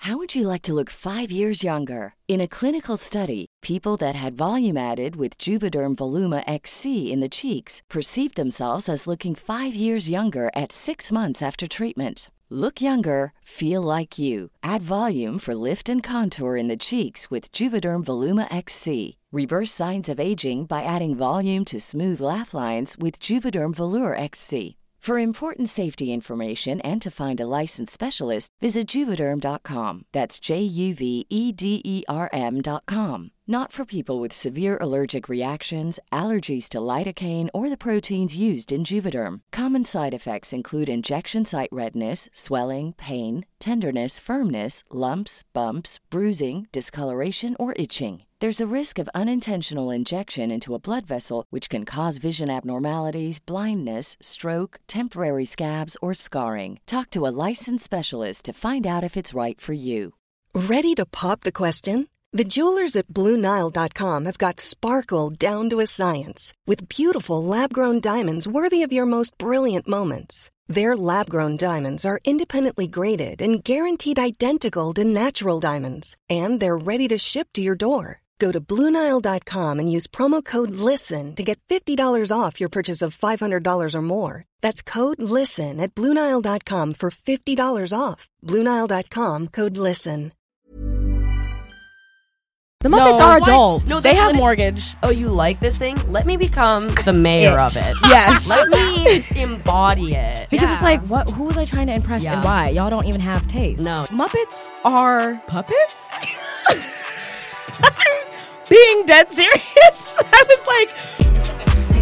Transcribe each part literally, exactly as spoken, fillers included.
How would you like to look five years younger? In a clinical study, people that had volume added with Juvederm Voluma X C in the cheeks perceived themselves as looking five years younger at six months after treatment. Look younger, feel like you. Add volume for lift and contour in the cheeks with Juvederm Voluma X C. Reverse signs of aging by adding volume to smooth laugh lines with Juvederm Volure X C. For important safety information and to find a licensed specialist, visit Juvederm dot com. That's J U V E D E R M dot com. Not for people with severe allergic reactions, allergies to lidocaine, or the proteins used in Juvederm. Common side effects include injection site redness, swelling, pain, tenderness, firmness, lumps, bumps, bruising, discoloration, or itching. There's a risk of unintentional injection into a blood vessel, which can cause vision abnormalities, blindness, stroke, temporary scabs, or scarring. Talk to a licensed specialist to find out if it's right for you. Ready to pop the question? The jewelers at Blue Nile dot com have got sparkle down to a science with beautiful lab-grown diamonds worthy of your most brilliant moments. Their lab-grown diamonds are independently graded and guaranteed identical to natural diamonds, and they're ready to ship to your door. Go to Blue Nile dot com and use promo code LISTEN to get fifty dollars off your purchase of five hundred dollars or more. That's code LISTEN at Blue Nile dot com for fifty dollars off. Blue Nile dot com, code LISTEN. The Muppets No. are Why- adults. no, they that's have lit- mortgage. Oh, you like this thing? Let me become the mayor It. of it. Yes. Let me embody it. Because Yeah. it's like, what? Who was I trying to impress Yeah. and why? Y'all don't even have taste. No. Muppets are puppets? Being dead serious? I was like...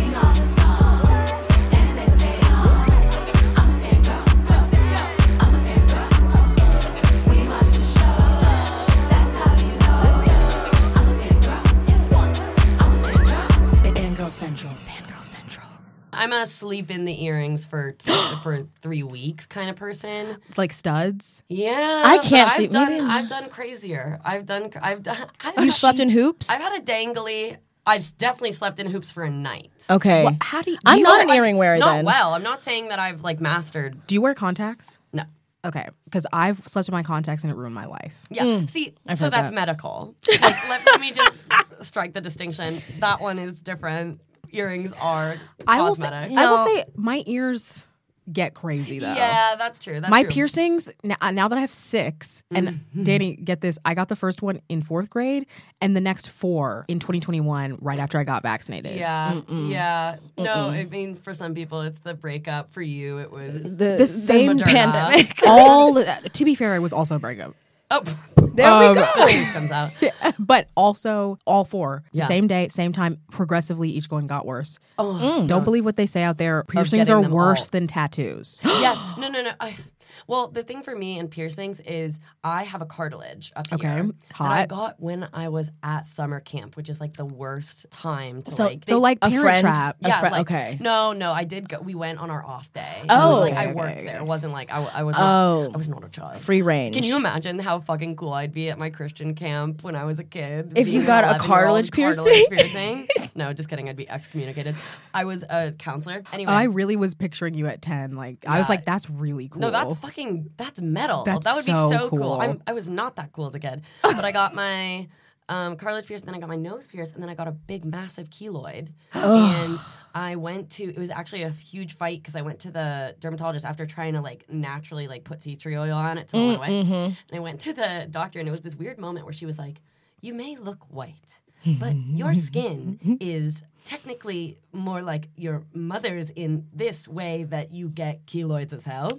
Fangirl Central. Fangirl Central. I'm a sleep in the earrings for t- for three weeks kind of person. Like studs? Yeah, I but can't I've sleep. Done, Maybe- I've done crazier. I've done. I've done. I've You slept in hoops? I've had a dangly. I've definitely slept in hoops for a night. Okay. What, how do you, do I'm you not wear, an like- earring wearer Not then. well. I'm not saying that I've like mastered. Do you wear contacts? No. Okay, because I've slept in my contacts and it ruined my life. Yeah. See, I've so heard that's that. medical. Like, let, let me just strike the distinction. That one is different. Earrings are I will say, cosmetic. I will No. say my ears get crazy though. Yeah, that's true. That's my true. piercings now, now that I have six, and Mm-hmm. Danny, get this, I got the first one in fourth grade, and the next four in twenty twenty-one, right after I got vaccinated. Yeah, yeah. No, I mean, for some people, it's the breakup. For you, it was The, The same Moderna. pandemic. All to be fair, it was also a breakup, oh, There Um, we the go. truth comes out. but also all four Yeah. same day, same time, progressively. Each one got worse. Oh, Don't believe what they say out there. Piercings getting are them worse all. than tattoos. yes. No, no, no. I, well, the thing for me and piercings is I have a cartilage up Okay, here hot. that I got when I was at summer camp, which is like the worst time to So- like. So like A Parent friend- Trap. a yeah, friend- like, okay. No, no, I did go. We went on our off day. It Oh, was like okay, I okay, worked okay. there. It wasn't like I, I was. Not, Oh. I was not a child. Free range. Can you imagine how fucking cool I'd be at my Christian camp when I was a kid? If you being got an a eleven-year-old cartilage cartilage piercing? piercing? No, just kidding. I'd be excommunicated. I was a counselor. Anyway, I really was picturing you at ten. Like I was Yeah. like, that's really cool. no, that's fucking that's metal. That's that would be so so cool. cool. I'm, I was not that cool as a kid, but I got my um, cartilage pierced, then I got my nose pierced, and then I got a big, massive keloid. and I went to. It was actually a huge fight because I went to the dermatologist after trying to like naturally like put tea tree oil on it till it went away. And I went to the doctor, and it was this weird moment where she was like, "You may look white, but your skin is." Technically, more like your mother's in this way that you get keloids as hell.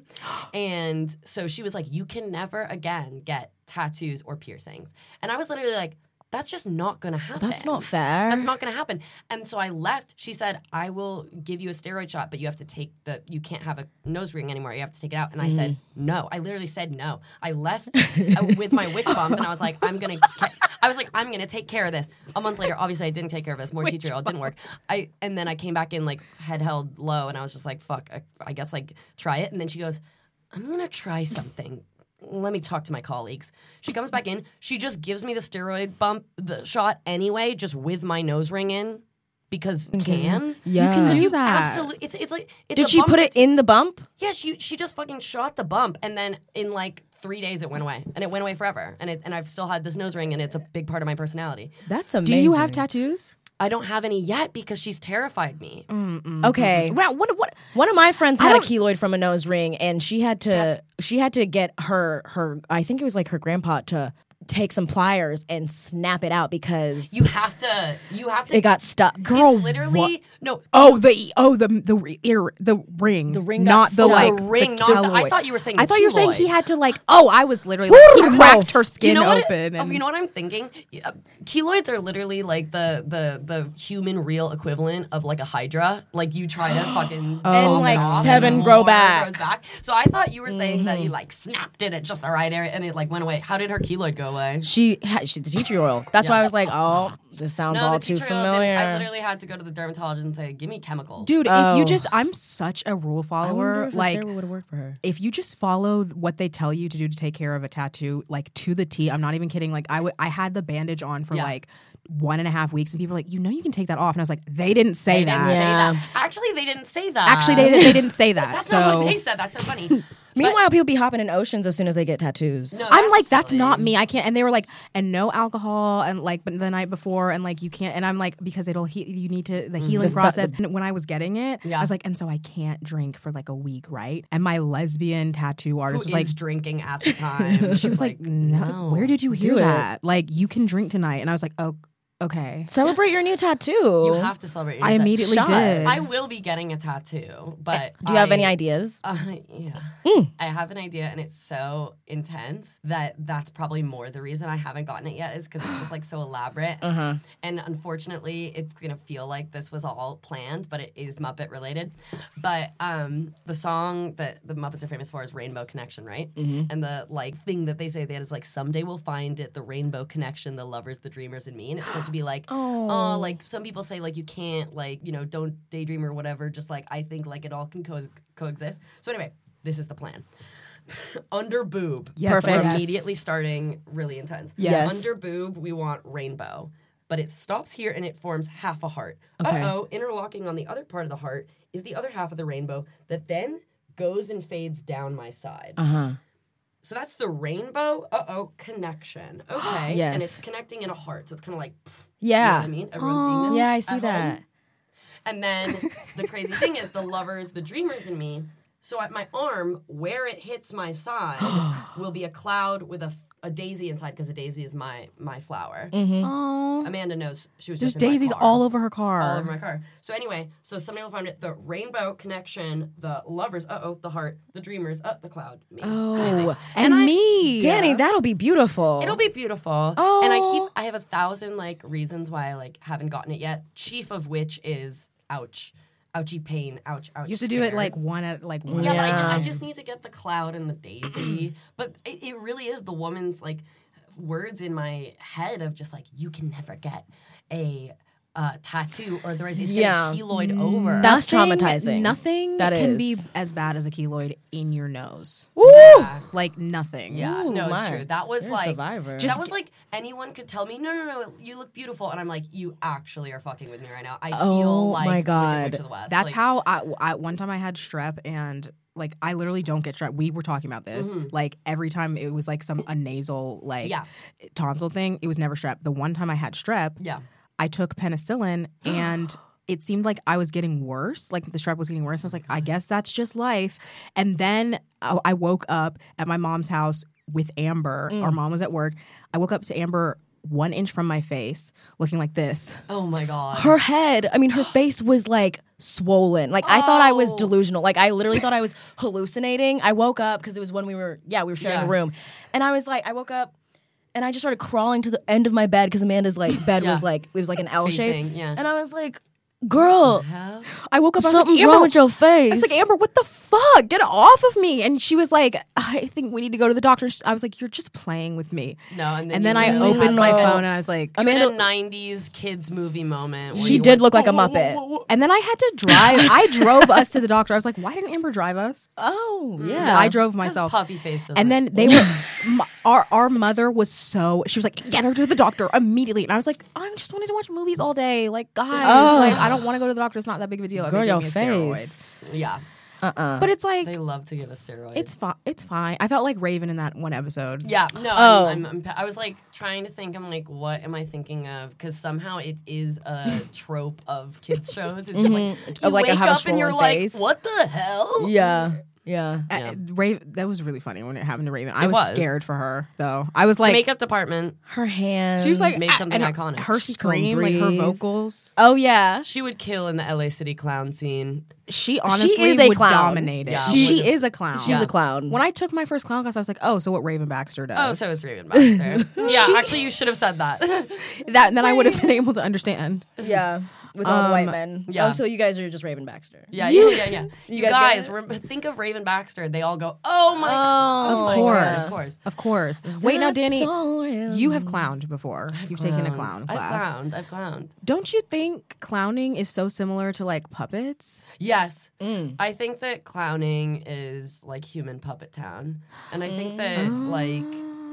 And so she was like, you can never again get tattoos or piercings. And I was literally like, that's just not going to happen. That's not fair. That's not going to happen. And so I left. She said, I will give you a steroid shot, but you have to take the, you can't have a nose ring anymore. You have to take it out. And I said, no. I literally said no. I left uh, with my witch bump and I was like, I'm going to, I was like, I'm going to take care of this. A month later, obviously I didn't take care of this. More tea tree oil. It didn't work. I And then I came back in like head held low and I was just like, fuck, I, I guess like try it. And then she goes, I'm going to try something. Let me talk to my colleagues. She comes back in. She just gives me the steroid bump, the shot anyway, just with my nose ring in because can. Yeah. You can do You that. absolutely. It's it's like it's Did a she bump put it that's- in the bump? Yeah, she she just fucking shot the bump, and then in like three days it went away, and it went away forever. And it, and I've still had this nose ring, and it's a big part of my personality. That's amazing. Do you have tattoos? I don't have any yet because she's terrified me. Mm-mm. Okay. Well, what, what? One of my friends I had a don't- keloid from a nose ring, and she had to she had to get her her I think it was like her grandpa to take some pliers and snap it out because You have to. You have to. it got stuck. Girl, it's literally what? no. Oh, the oh the the ear the ring, The ring not got the stuck. like The ring, not the- I thought you were saying I the thought you were saying he keloid. had to like. Oh, I was literally like, he Woo! cracked her skin you know what, open. oh, and you know what I'm thinking? Yeah, keloids are literally like the the the human real equivalent of like a hydra. Like you try to fucking Oh, And, chop it like, off seven and grow more back. grows back. So I thought you were saying that he like snapped it at just the right area and it like went away. How did her keloid go away? She had she's the tea tree oil. That's Yeah. why I was like, oh, this sounds No, all the too tea tree oil didn't. familiar. I literally had to go to the dermatologist and say, "Give me chemicals." Dude, if Oh. you just, I'm such a rule I wonder follower. if Like, a steroid would have worked for her. if you just follow what they tell you to do to take care of a tattoo, like to the T, I'm not even kidding. Like, I w- I had the bandage on for Yeah. like one and a half weeks, and people were like, you know, you can take that off, and I was like, they didn't say They that. didn't say Yeah. that. Actually, they didn't say that. Actually, they they didn't say that. That's so not what they said. That's so funny. Meanwhile, people be hopping in oceans as soon as they get tattoos. No, I'm like, that's silly. not me. I can't. And they were like, and no alcohol, and like, but the night before, and like, you can't. And I'm like, because it'll he- you need to the healing The- process. And when I was getting it, Yeah. I was like, and so I can't drink for like a week, right? And my lesbian tattoo Who artist was was like, drinking at the time? she was like, no, where did you hear Do it. that? Like, you can drink tonight. And I was like, oh, okay. Celebrate your new tattoo. You have to celebrate. Your I success. immediately Shots. did. I will be getting a tattoo, but Do you have I- any ideas? Uh, yeah, Mm. I have an idea, and it's so intense that that's probably more the reason I haven't gotten it yet is because it's just like so elaborate. Uh-huh. And unfortunately, it's gonna feel like this was all planned, but it is Muppet related. But um, the song that the Muppets are famous for is "Rainbow Connection," right? Mm-hmm. And the like thing that they say that is like, "Someday we'll find it, the rainbow connection, the lovers, the dreamers, and me." And it's supposed to be like, Oh. oh, like some people say like you can't like you know don't daydream or whatever. Just like I think like it all can co- coexist. So anyway, this is the plan. Under boob. Yes, Perfect. We're yes. immediately starting really intense. Yes. Under boob, we want rainbow. But it stops here and it forms half a heart. Okay. Uh-oh, interlocking on the other part of the heart is the other half of the rainbow that then goes and fades down my side. Uh-huh. So that's the rainbow, uh-oh, connection. Okay. Yes. And it's connecting in a heart. So it's kind of like, pff, Yeah. you know what I mean? Everyone's seeing this? Yeah, I see at that. home? And then the crazy thing is the lovers, the dreamers in me. So at my arm, where it hits my side, will be a cloud with a, a daisy inside because a daisy is my my flower. Oh, Amanda knows she was there's just in my daisies car. all over her car. all over my car. So anyway, so somebody will find it. The rainbow connection, the lovers, uh-oh, the heart, the dreamers, uh, the cloud, me. Oh. Daisy. and I- me, Danny, that'll be beautiful. It'll be beautiful. Oh. And I keep I have a thousand like reasons why I like haven't gotten it yet. Chief of which is ouch. Ouchie pain, ouch, ouch. You have to do it scared. like one at like one. Yeah, but I, ju- Yeah. I just need to get the cloud and the daisy. But it, it really is the woman's like words in my head of just like you can never get a uh, tattoo or otherwise it's Yeah. gonna keloid over. That's Nothing- traumatizing. Nothing That can is. be as bad as a keloid in your nose. Woo! Yeah. Like nothing. Yeah, Ooh, no, it's my. true. That was You're a like survivor. that was like anyone could tell me, no, no, no, you look beautiful, and I'm like, you actually are fucking with me right now. I Oh, feel like my Wicked God. Witch of the West. That's Like, how I, I one time I had strep and like I literally don't get strep. We were talking about this. Like every time it was like some a nasal like Yeah. tonsil thing, it was never strep. The one time I had strep, Yeah. I took penicillin and it seemed like I was getting worse. Like the strep was getting worse. I was like, I guess that's just life. And then I, I woke up at my mom's house with Amber. Our mom was at work. I woke up to Amber one inch from my face, looking like this. Oh my god. Her head, I mean, her face was like swollen. Like I thought I was Oh. delusional. Like I literally thought I was hallucinating. I woke up because it was when we were, yeah, we were sharing Yeah. a room. And I was like, I woke up and I just started crawling to the end of my bed because Amanda's like bed was Yeah. like, it was like an L shape. Facing, yeah. And I was like, girl, Hell? I woke up. I was something's like, Amber, wrong with your face. I was like, Amber, what the fuck? Get off of me. And she was like, I think we need to go to the doctor. I was like, you're just playing with me. No, and then And you then I literally opened had, my like, a- phone and I was like, You had Amanda- a nineties kids movie moment. where she you did went, look like a "Whoa, whoa, Muppet. whoa, whoa." and then I had to drive. I drove us to the doctor. I was like, why didn't Amber drive us? Oh, yeah. I drove 'Cause myself. Puffy face. doesn't And then it? they were, m- our our mother was so, she was like, get her to the doctor immediately. And I was like, I just wanted to watch movies all day. Like, guys, Oh. like, I don't want to go to the doctor. It's not that big of a deal. And Girl, they your gave me a steroid. face. yeah. Uh-uh. But it's like They love to give a steroid. it's fine. It's fine. I felt like Raven in that one episode. Yeah, no, Oh. I'm, I'm, I'm, I was like trying to think. I'm like, what am I thinking of? Because somehow it is a trope of kids shows. It's just like you Of, like, wake have a up and you're swollen like, face. what the hell? Yeah. Yeah. Uh, Raven, that was really funny when it happened to Raven. I It was, was. scared for her though. I was The like, makeup department. Her hands. she was like made ah, something and iconic. Her She couldn't scream, like her breathe. vocals. Oh yeah. She would kill in the L A City clown scene. She honestly is a would clown. dominate it. Yeah. she She- is a clown. She's a clown. When I took my first clown class, I was like, oh, so what Raven Baxter does? Oh, so it's Raven Baxter. yeah, actually, you should have said that. that. And then I would have been able to understand. Yeah. With all the white Um, men. yeah. Oh, so you guys are just Raven Baxter. yeah, yeah, yeah, yeah. You, guys guys, get rem- think of Raven Baxter. They all go, oh my Oh, Of my course. God. Of course. Of course. Wait, now, Danny, So real. you have clowned before. You've taken a clowned. clown I've class. clowned. I've clowned. Don't you think clowning is so similar to like puppets? Yes. Mm. I think that clowning is like human puppet town. And I think that, like,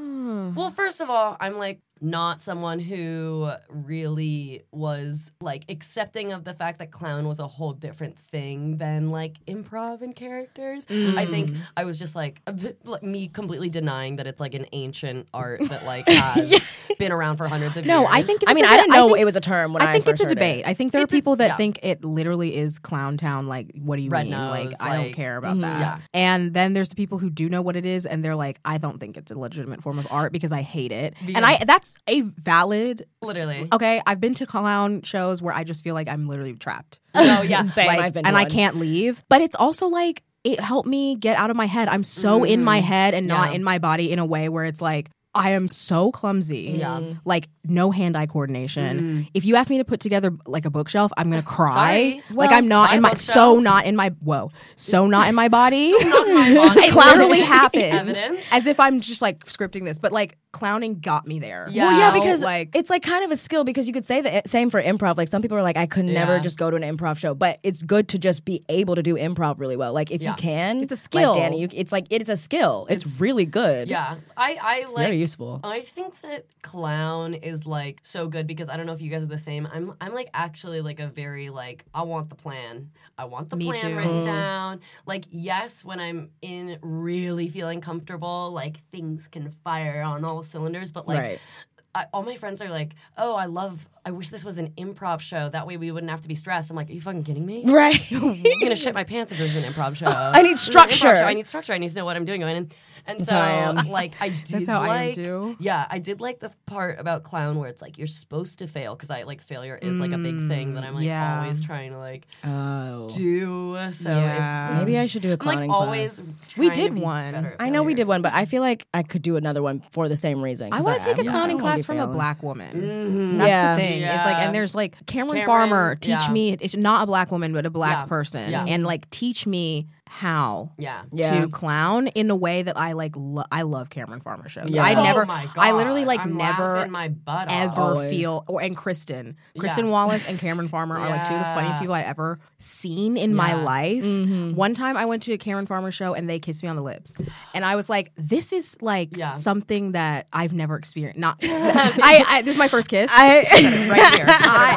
well, first of all, I'm like not someone who really was like accepting of the fact that clown was a whole different thing than like improv and characters. I think I was just like, a bit, like me completely denying that it's like an ancient art that like has been around for hundreds of No, years. I think I this mean, is I a- didn't know think- it was a term when I, I think first it's a heard debate. It. I think there It's are a- people that yeah. think it literally is Clown Town. Like, what do you Red mean? nose, like, I don't like- care about that. Yeah. And then there's the people who do know what it is, and they're like, I don't think it's a legitimate form of art because I hate it. And Yeah. I that's a valid. Literally. Okay, I've been to clown shows where I just feel like I'm literally trapped. No, yeah. Same. Like, I've been to and I one. can't leave. But it's also like it helped me get out of my head. I'm so in my head and not Yeah. in my body in a way where it's like I am so clumsy. Yeah. Like no hand-eye coordination. If you ask me to put together like a bookshelf, I'm gonna cry. Sorry. Like Well, I'm not my in my bookshelf. so not in my whoa so not in my body. My body. It literally happened. Evidence. As if I'm just like scripting this, but like clowning got me there. Yeah. Well, yeah, You know, because like it's like kind of a skill because you could say the same for improv. Like some people are like, I could never Yeah. just go to an improv show, but it's good to just be able to do improv really well. Like if Yeah. you can, It's a skill. Like Danny, you, it's like it's a skill. It's, really good. Yeah. I, I it's like very useful. I think that clown is like so good because I don't know if you guys are the same. I'm I'm like actually like a very like I want the plan. I want the Me plan too. written down. Like yes, when I'm in really feeling comfortable, like things can fire on all cylinders, but like Right. I, all my friends are like, "Oh, I love I wish this was an improv show. That way we wouldn't have to be stressed." I'm like, "Are you fucking kidding me?" Right. I'm gonna shit my pants if there's an improv show. I need There's an improv structure. show. I need structure. I need to know what I'm doing. And and so how I am. like I did That's how like, I am too. Yeah, I did like the part about clown where it's like you're supposed to fail because I like failure is like a big thing that I'm like yeah. always trying to like Oh. do. So Yeah. if, Maybe I should do a I'm clowning like always. class. We trying to did be one. better at I know we failure. did one, but I feel like I could do another one for the same reason. I 'cause want to take a I'm- clowning I don't wanna class be from a failing. black woman. Mhm. That's Yeah. the thing. It's like, Yeah. and there's like Cameron, Cameron, Farmer. Teach yeah. me. It's not a black woman, but a black Yeah. person, Yeah. and like teach me how Yeah. Yeah. to clown in a way that I like. Lo- I love Cameron Farmer shows. Yeah. I Oh never. my I literally God. like I'm never laughing my butt off. ever Always. feel or and Kristen, Kristen Yeah. Wallace and Cameron Farmer are like two of the funniest Yeah. people I ever seen in my Yeah. life. Mm-hmm. One time I went to a Cameron Farmer show and they kissed me on the lips, and I was like, "This is like Yeah. something that I've never experienced." Not, I, I. This is my first kiss. I, right here.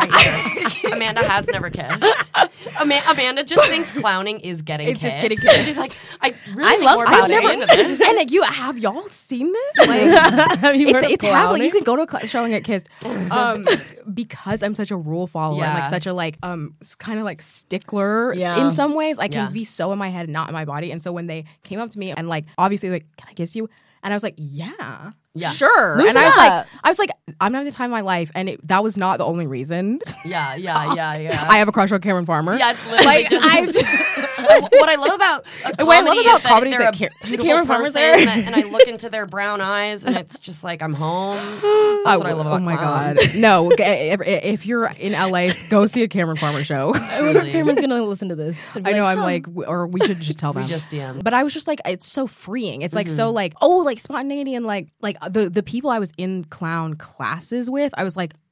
I- Amanda has never kissed. Ama- Amanda just thinks clowning is getting It's just kissed. getting kissed. She's like, I really I think love we're clowning. about to get into this. and like, you have y'all seen this? Like, have you heard it's of it's happening. clowning? You can go to a cl- show and get kissed. Um, because I'm such a rule follower and like Yeah. such a like um kind of like stickler s- Yeah. in some ways. I can Yeah. be so in my head, not in my body. And so when they came up to me and like obviously like, can I kiss you? And I was like, yeah, Yeah. sure. Loosen and I was up. like, I was like, I'm having the time of my life, and it, that was not the only reason. Yeah, yeah, yeah, yeah. I have a crush on Cameron Farmer. yeah, it's literally like just, I. what I love about a What I love comedy about is that comedy is they're that a Car- beautiful Cameron Farmer's person, there. that, and I look into their brown eyes, and it's just like I'm home. That's what I love about Oh my clown. god! No, if, if you're in L A, go see a Cameron Farmer show. I wonder if Cameron's gonna listen to this. They'd be I know. like, I'm like, w- or we should just tell them. We just D M. But I was just like, it's so freeing. It's like so like, oh, like spontaneity and like like the the people I was in clown classes with. I was like,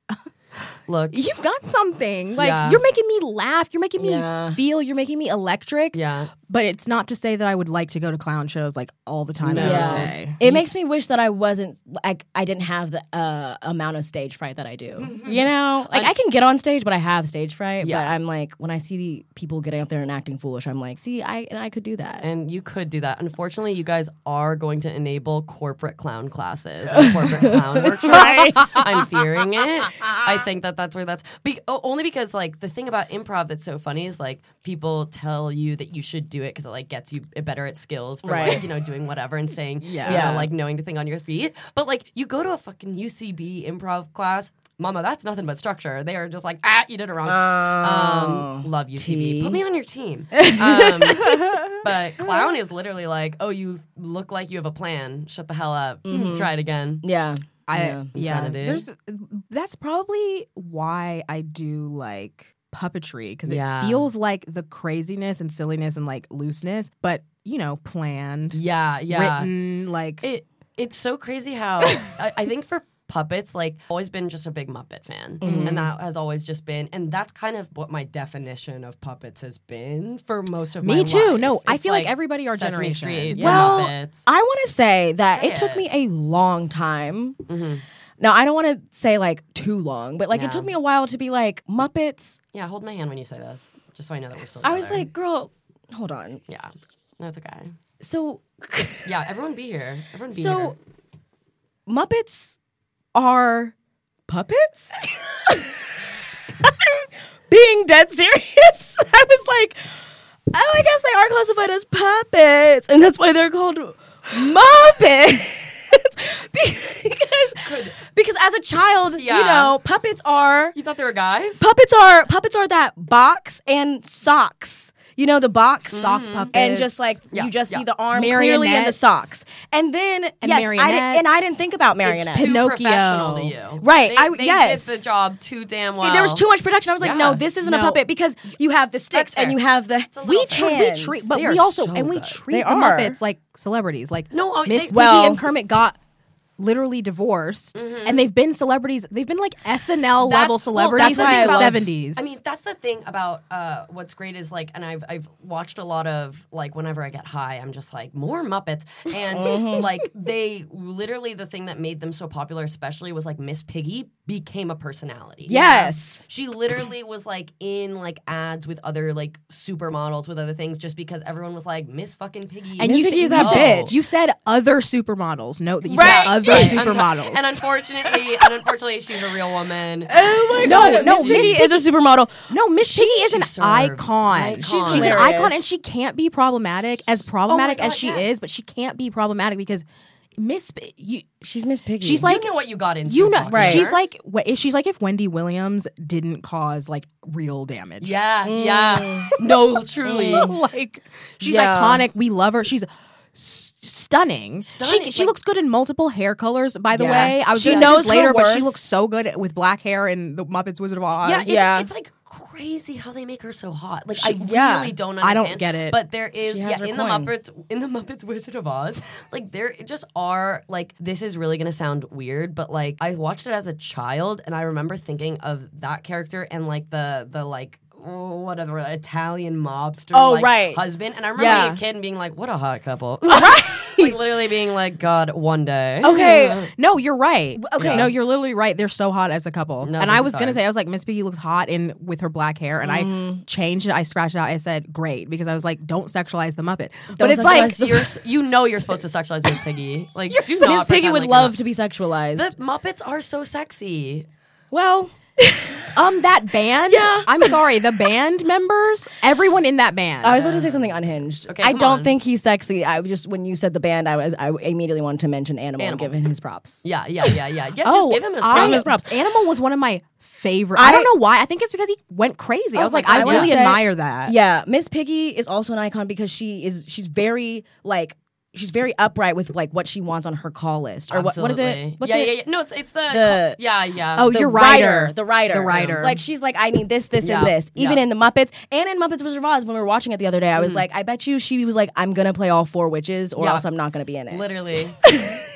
Look, You got something. Like, Yeah. you're making me laugh. You're making me Yeah. feel. You're making me electric. yeah. But it's not to say that I would like to go to clown shows like all the time, No. every Yeah. day. It makes me wish that I wasn't like I didn't have the uh, amount of stage fright that I do. You know, like I can get on stage, but I have stage fright. Yeah. But I'm like, when I see the people getting up there and acting foolish, I'm like, see, I and I could do that. And you could do that. Unfortunately, you guys are going to enable corporate clown classes and corporate clown workshops. I'm fearing it. I think that that's where that's be- o- only because like the thing about improv that's so funny is like people tell you that you should do it because it like gets you better at skills for Right. like you know doing whatever and saying Yeah. you Yeah. know like knowing to think on your feet. But like you go to a fucking U C B improv class. Mama, that's nothing but structure. They are just like, ah, you did it wrong. um, love U C B. T. Put me on your team. Um, but clown is literally like, oh, you look like you have a plan. Shut the hell up. Try it again. yeah, I yeah. yeah. Insanity. There's that's probably why I do like puppetry because Yeah. it feels like the craziness and silliness and like looseness, but you know, planned, Yeah, yeah. written, like It it's so crazy how I, I think for puppets, like always been just a big Muppet fan, and that has always just been, and that's kind of what my definition of puppets has been for most of my me life. too. No, I It's feel like, everybody our Sesame generation. Street, Yeah. Well, Muppets. I want to say that Say it took it. me a long time. Mm-hmm. Now I don't want to say like too long, but like Yeah. it took me a while to be like Muppets. Yeah, hold my hand when you say this, just so I know that we're still. I was together. like, girl, hold on. yeah, no, it's okay. So, Yeah, everyone be here. Everyone be so here. Muppets are puppets. Being dead serious, I was like, oh, I guess they are classified as puppets, and that's why they're called Muppets. because, because as a child, Yeah. you know, puppets are You thought they were guys? puppets are puppets are that box and socks. You know, the box Sock puppets. and just like Yeah, you just yeah. see the arm clearly in the Marionettes. socks, and then And yes, I didn't, marionettes. and I didn't think about marionettes. It's too Pinocchio. professional to you. Right, They, I- they yes. did the job too damn well. There was too much production. I was like, Yeah. no, this isn't a No. puppet because you have the sticks That's and fair. you have the a we little treat, we hands. treat, but They we are also so and we good. treat They the are. Muppets like celebrities. Like No, oh, Miss they- Piggy Well- and Kermit got literally divorced, Mm-hmm. and they've been celebrities. They've been like S N L That's- level well, celebrities that's why in I the love- seventies. I mean, that's the thing about uh, what's great is like, and I've I've watched a lot of like whenever I get high, I'm just like more Muppets, and Mm-hmm. like they literally the thing that made them so popular, especially was like Miss Piggy became a personality. yes. She literally was like in like ads with other like supermodels with other things just because everyone was like Miss fucking Piggy. and Miss you, Piggy's said, that you, said, bitch. you said other supermodels. Note that you Right. said other Right. supermodels. And unfortunately, and unfortunately, she's a real woman. Oh my No, god, no, Miss Miss Piggy is a supermodel. No, Miss Piggy is she an serves. icon. Icon. She's, she's an Hilarious. icon, and she can't be problematic as problematic God, as she yes. is, but she can't be problematic because Miss P- you. She's Miss Piggy. She's You like know what you got into. you know, talking Right. she's her. like wh- if she's like if Wendy Williams didn't cause like real damage. Yeah, yeah. No, truly. like she's Yeah. iconic. We love her. She's s- stunning. Stunning, She she like- looks good in multiple hair colors. By the Yes. way, I was She gonna say knows this later, her but she worth. looks so good with black hair in the Muppets Wizard of Oz. Yeah, it's, Yeah. it's like crazy how they make her so hot. Like She- I yeah. really don't I understand. don't get it. But there is She has yeah her in coin. the Muppets in the Muppets Wizard of Oz, like there just are like this is really gonna sound weird, but like I watched it as a child and I remember thinking of that character and like the the like oh, whatever Italian mobster Oh, like, right. husband. And I remember Yeah. being a kid and being like, what a hot couple. Right. Like literally being like, God, one day. Okay, no, you're right. Okay. no, you're literally right. They're so hot as a couple. No, and they're I was so gonna hot. say, I was like, Miss Piggy looks hot in with her black hair, and I changed it. I scratched it out. I said, great, because I was like, don't sexualize the Muppet. but it's like, sexualize You're, s- you know you're supposed to sexualize Miss Piggy. Like, do Miss not Piggy pretend would like you're love not. to be sexualized. The Muppets are so sexy. well, um, that band. Yeah. I'm sorry, the band members, everyone in that band. I was about to say something unhinged. Okay, I come don't on. think he's sexy. I just when you said the band, I was I immediately wanted to mention Animal, and Animal. give him his props. Yeah, yeah, yeah, yeah. Yeah, oh, just give him his I- props. his props. Animal was one of my favorite. I, I- don't know why. I think it's because he went crazy. I Oh was my like, God, I I wanna really say- admire that. Yeah, Miss Piggy is also an icon because she is she's very like she's very upright with like what she wants on her call list or what what is Absolutely. it? What's yeah, it? yeah, yeah. No, it's it's the, The- yeah, yeah. Oh, The you're writer, writer. the writer, The writer. Like she's like, I need this, this, Yeah, and this. Even yeah. in the Muppets and in Muppets Wizard of Oz, when we were watching it the other day, I was like, I bet you she was like, I'm gonna play all four witches, or Yeah. else I'm not gonna be in it. Literally.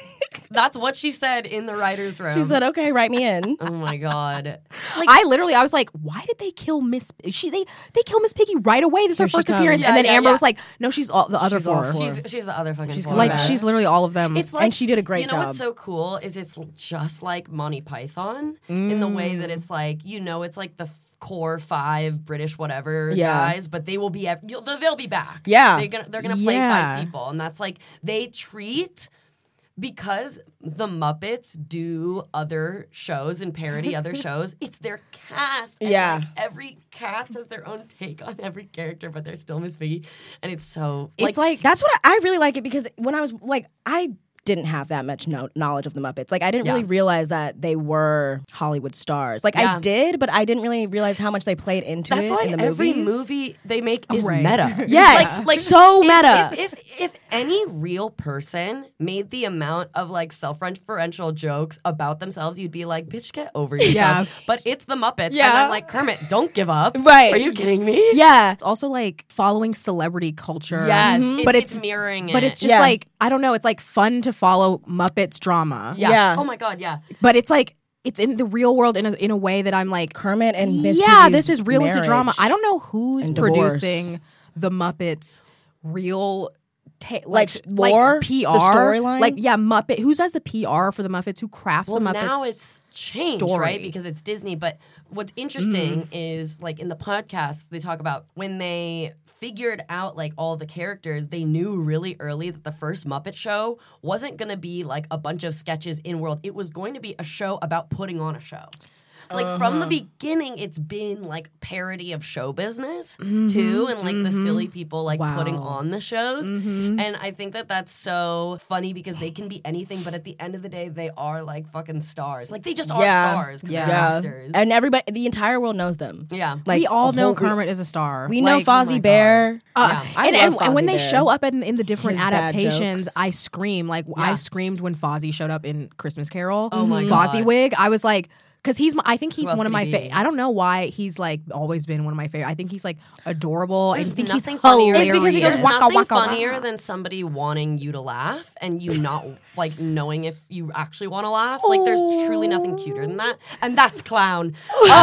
That's what she said in the writer's room. She said, "Okay, write me in." Oh my god. I literally, I was like, why did they kill Miss? She they they kill Miss Piggy right away. This is her Here she first comes. appearance, Yeah, and then yeah, Amber yeah. was like, no, she's all the other She's all four. four. She's she's the other fucking She's four. Like bad. she's literally all of them. It's like, And she did a great you know job. what's so cool is it's just like Monty Python in the way Mm. that it's like, you know, it's like the f- core five British whatever Yeah. guys, but they will be ev- you'll, they'll be back. Yeah. they're gonna they're gonna play Yeah. five people, and that's like they treat. Because the Muppets do other shows and parody other shows, it's their cast. And Yeah. like, every cast has their own take on every character, but they're still Miss Piggy, and it's so it's like, That's what I, I really like it because when I was like, I didn't have that much no- knowledge of the Muppets. Like, I didn't Yeah. really realize that they were Hollywood stars. Like, Yeah. I did, but I didn't really realize how much they played into that's it why in the every movies. movie they make is Right. meta. Yes, like, like so if- meta. If, if if any real person made the amount of like self-referential jokes about themselves, you'd be like, "Bitch, get over yourself." Yeah. But it's the Muppets, Yeah. and I'm like, Kermit, don't give up. Right. Are you kidding me? Yeah. it's also like following celebrity culture. Yes, it's, but it's, it's mirroring it. but it's just Yeah. like I don't know. It's like fun to follow Muppets drama. yeah. Yeah. Oh my god, yeah. But it's like it's in the real world in a in a way that I'm like, Kermit and Miss yeah, Piggy's this is realistic drama. marriage I don't know who's and divorce. producing the Muppets real. Ta- Like, like, lore? like P The R, storyline? like yeah, Muppet. Who does the P R for the Muppets? Who crafts Well, the Muppets? now it's changed, story. right? Because it's Disney. But what's interesting is, like, in the podcast, they talk about when they figured out, like, all the characters, they knew really early that the first Muppet show wasn't going to be, like, a bunch of sketches in world. It was going to be a show about putting on a show. Like, from the beginning, it's been, like, parody of show business, too, and, like, the silly people, like, Wow. putting on the shows. And I think that that's so funny because they can be anything, but at the end of the day, they are, like, fucking stars. Like, they just are Yeah. stars. 'Cause Yeah. they're Yeah. actors. And everybody, the entire world knows them. yeah. Like we all a know whole- Kermit is a star. We know Like, Fozzie oh my Bear. Uh, Yeah. I and, love and, and when Fozzie they Bear. show up in, in the different His bad adaptations, jokes. I scream. Like Yeah. I screamed when Fozzie showed up in Christmas Carol. Oh my Fozzie God. wig. I was like, because he's, my, I think he's else one of could my he favorite. be? I don't know why he's like always been one of my favorite. I think he's like adorable. There's I think he's nothing funnier. hilarious. It's because he goes There's waka, nothing waka, funnier waka. than somebody wanting you to laugh and you not like knowing if you actually want to laugh. Like there's truly nothing cuter than that, and that's clown.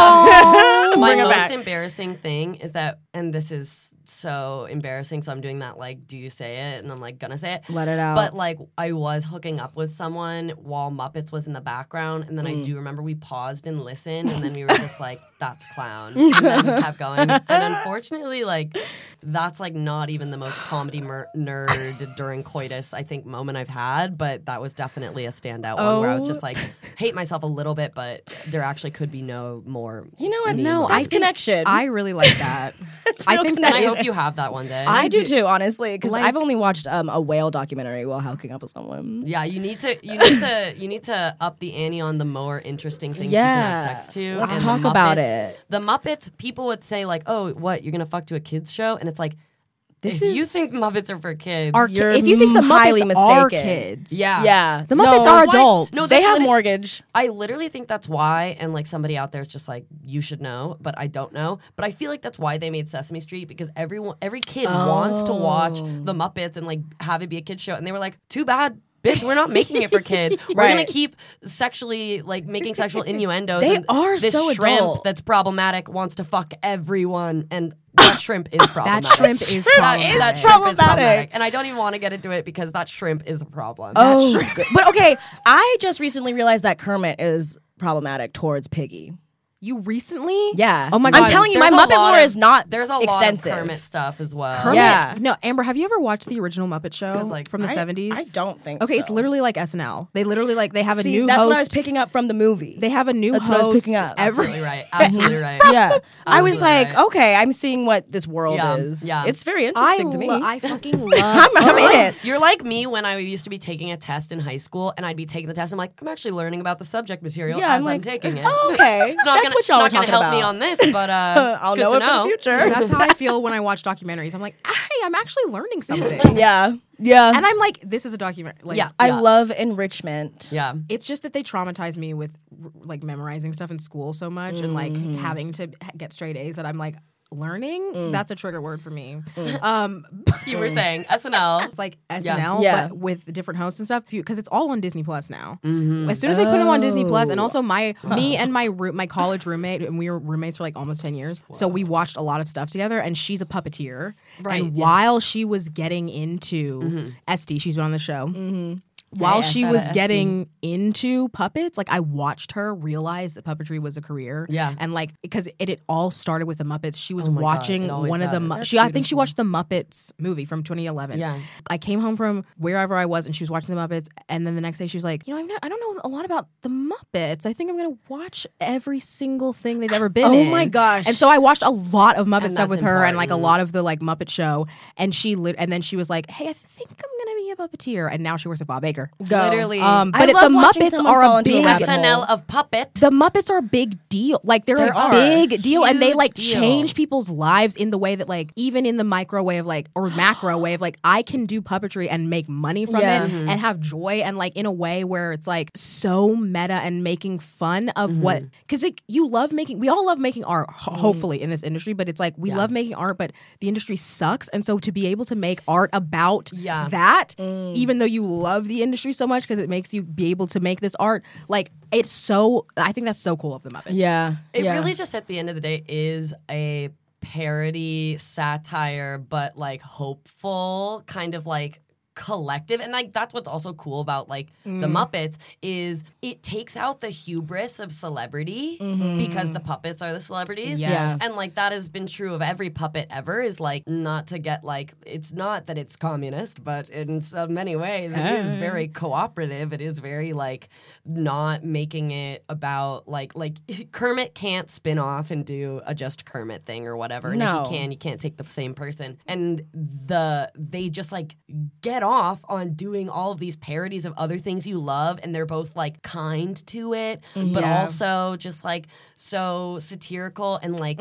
Oh, My bring it most back. embarrassing thing is that, and this is so embarrassing, so I'm doing that like, do you say it? And I'm like, gonna say it. Let it out. But like, I was hooking up with someone while Muppets was in the background, and then I do remember we paused and listened, and then we were just like, that's clown, and then kept going. And unfortunately, like, that's like not even the most comedy mer- nerd during coitus, I think, moment I've had, but that was definitely a standout one where I was just like, hate myself a little bit, but there actually could be no more. You know what? No, That's I think- connection. I really like that. I real think And that I is. hope you have that one day. I, do, do- too, honestly, because Like- I've only watched um, a whale documentary while hooking up with someone. Yeah, you need to you need to you need to up the ante on the more interesting things you can Yeah. have sex to. Let's And the talk about Muppets- it. The Muppets, people would say like, "Oh, what? You're gonna fuck to a kids show?" And it's like, This if is you think Muppets are for kids, Are You're ki- if you think the highly Muppets are mistaken. kids, yeah, yeah, the Muppets No, are why- adults. No, they that's have lit- mortgage. I literally think that's why, and like somebody out there is just like, you should know, but I don't know. But I feel like that's why they made Sesame Street, because everyone, every kid wants to watch the Muppets and like have it be a kid show, and they were like, too bad. Bitch, we're not making it for kids. We're Right. gonna keep sexually, like, making sexual innuendos. They and are this so shrimp adult. that's problematic wants to fuck everyone, and that shrimp is problematic. that shrimp is That, problematic. that shrimp is problematic. problematic, and I don't even want to get into it because that shrimp is a problem. Oh, good. But okay, I just recently realized that Kermit is problematic towards Piggy. You recently? Yeah. Oh my I'm God. telling you, my There's a Muppet lot lore of- is not There's a extensive. lot of Kermit stuff as well. Kermit? Yeah. No, Amber, have you ever watched the original Muppet Show 'Cause, like, from the I- seventies? I don't think Okay, so. it's literally like S N L. They literally like they have a See, new that's host. what I was picking up from the movie. They have a new That's host what I was picking up. every Absolutely right. Absolutely right. yeah. I was Absolutely like, right. okay, I'm seeing what this world Yeah, is. yeah. It's very I, interesting to me. lo- I fucking love I'm, I'm in it. You're like me when I used to be taking a test in high school, and I'd be taking the test. I'm like, I'm actually learning about the subject material Yeah, as I'm I'm, like, taking it. oh, okay. It's not That's gonna, what y'all not were gonna talking help about. me on this, but uh, I'll good know to it know. for the future. That's how I feel when I watch documentaries. I'm like, hey, I'm actually learning something. yeah. Yeah. And I'm like, this is a documentary. Like, Yeah. I love enrichment. Yeah. It's just that they traumatize me with r- like memorizing stuff in school so much and like Mm-hmm. having to h- get straight A's that I'm like, learning, that's a trigger word for me. Um, You were saying S N L. it's like S Yeah. N L, Yeah. but with different hosts and stuff, because it's all on Disney Plus now. As soon as they put them on Disney Plus, and also my me and my roo- my college roommate, and we were roommates for like almost ten years, so we watched a lot of stuff together. And she's a puppeteer, Right, and yeah. while she was getting into Esty, she's been on the show. While Yeah, she shout was out Esty. getting into puppets, like I watched her realize that puppetry was a career. Yeah. and like because it, it all started with the Muppets. She was Oh my God, watching it always one of the. does. Mu- That's she I think she watched the Muppets movie from twenty eleven. Yeah. I came home from wherever I was, and she was watching the Muppets. And then the next day, she was like, "You know, I'm not, I don't know a lot about the Muppets. I think I'm gonna watch every single thing they've ever been Oh in." my gosh. And so I watched a lot of Muppet And stuff that's with her, and like a important. lot of the like Muppet Show. And she lit, and then she was like, "Hey, I think I'm gonna be a puppeteer." And now she works at Bob Baker. Go. Literally. Um, I but it, love the watching Muppets someone are fall a into a big. rabbit S N L hole. of puppet. The Muppets are a big deal. Like they're They a are. big deal, and they Huge like deal. change people's lives in the way that like even in the micro way of like or macro way of like I can do puppetry and make money from Yeah. it and have joy and like in a way where it's like so meta and making fun of Mm-hmm. what because like you love making we all love making art ho- hopefully in this industry, but it's like we Yeah. love making art, but the industry sucks, and so to be able to make art about Yeah. that, even though you love the industry so much because it makes you be able to make this art, like it's so I think that's so cool of the Muppets. Yeah. It yeah. really just at the end of the day is a parody, satire, but like hopeful, kind of like collective. And like that's what's also cool about like the Muppets is it takes out the hubris of celebrity because the puppets are the celebrities. Yes. And like that has been true of every puppet ever is like not to get like it's not that it's communist, but in so many ways it is very cooperative. It is very like not making it about like like Kermit can't spin off and do a just Kermit thing or whatever. And No. if you can, you can't take the same person. And the they just like get off on doing all of these parodies of other things you love, and they're both like kind to it, but Yeah. also just like so satirical and like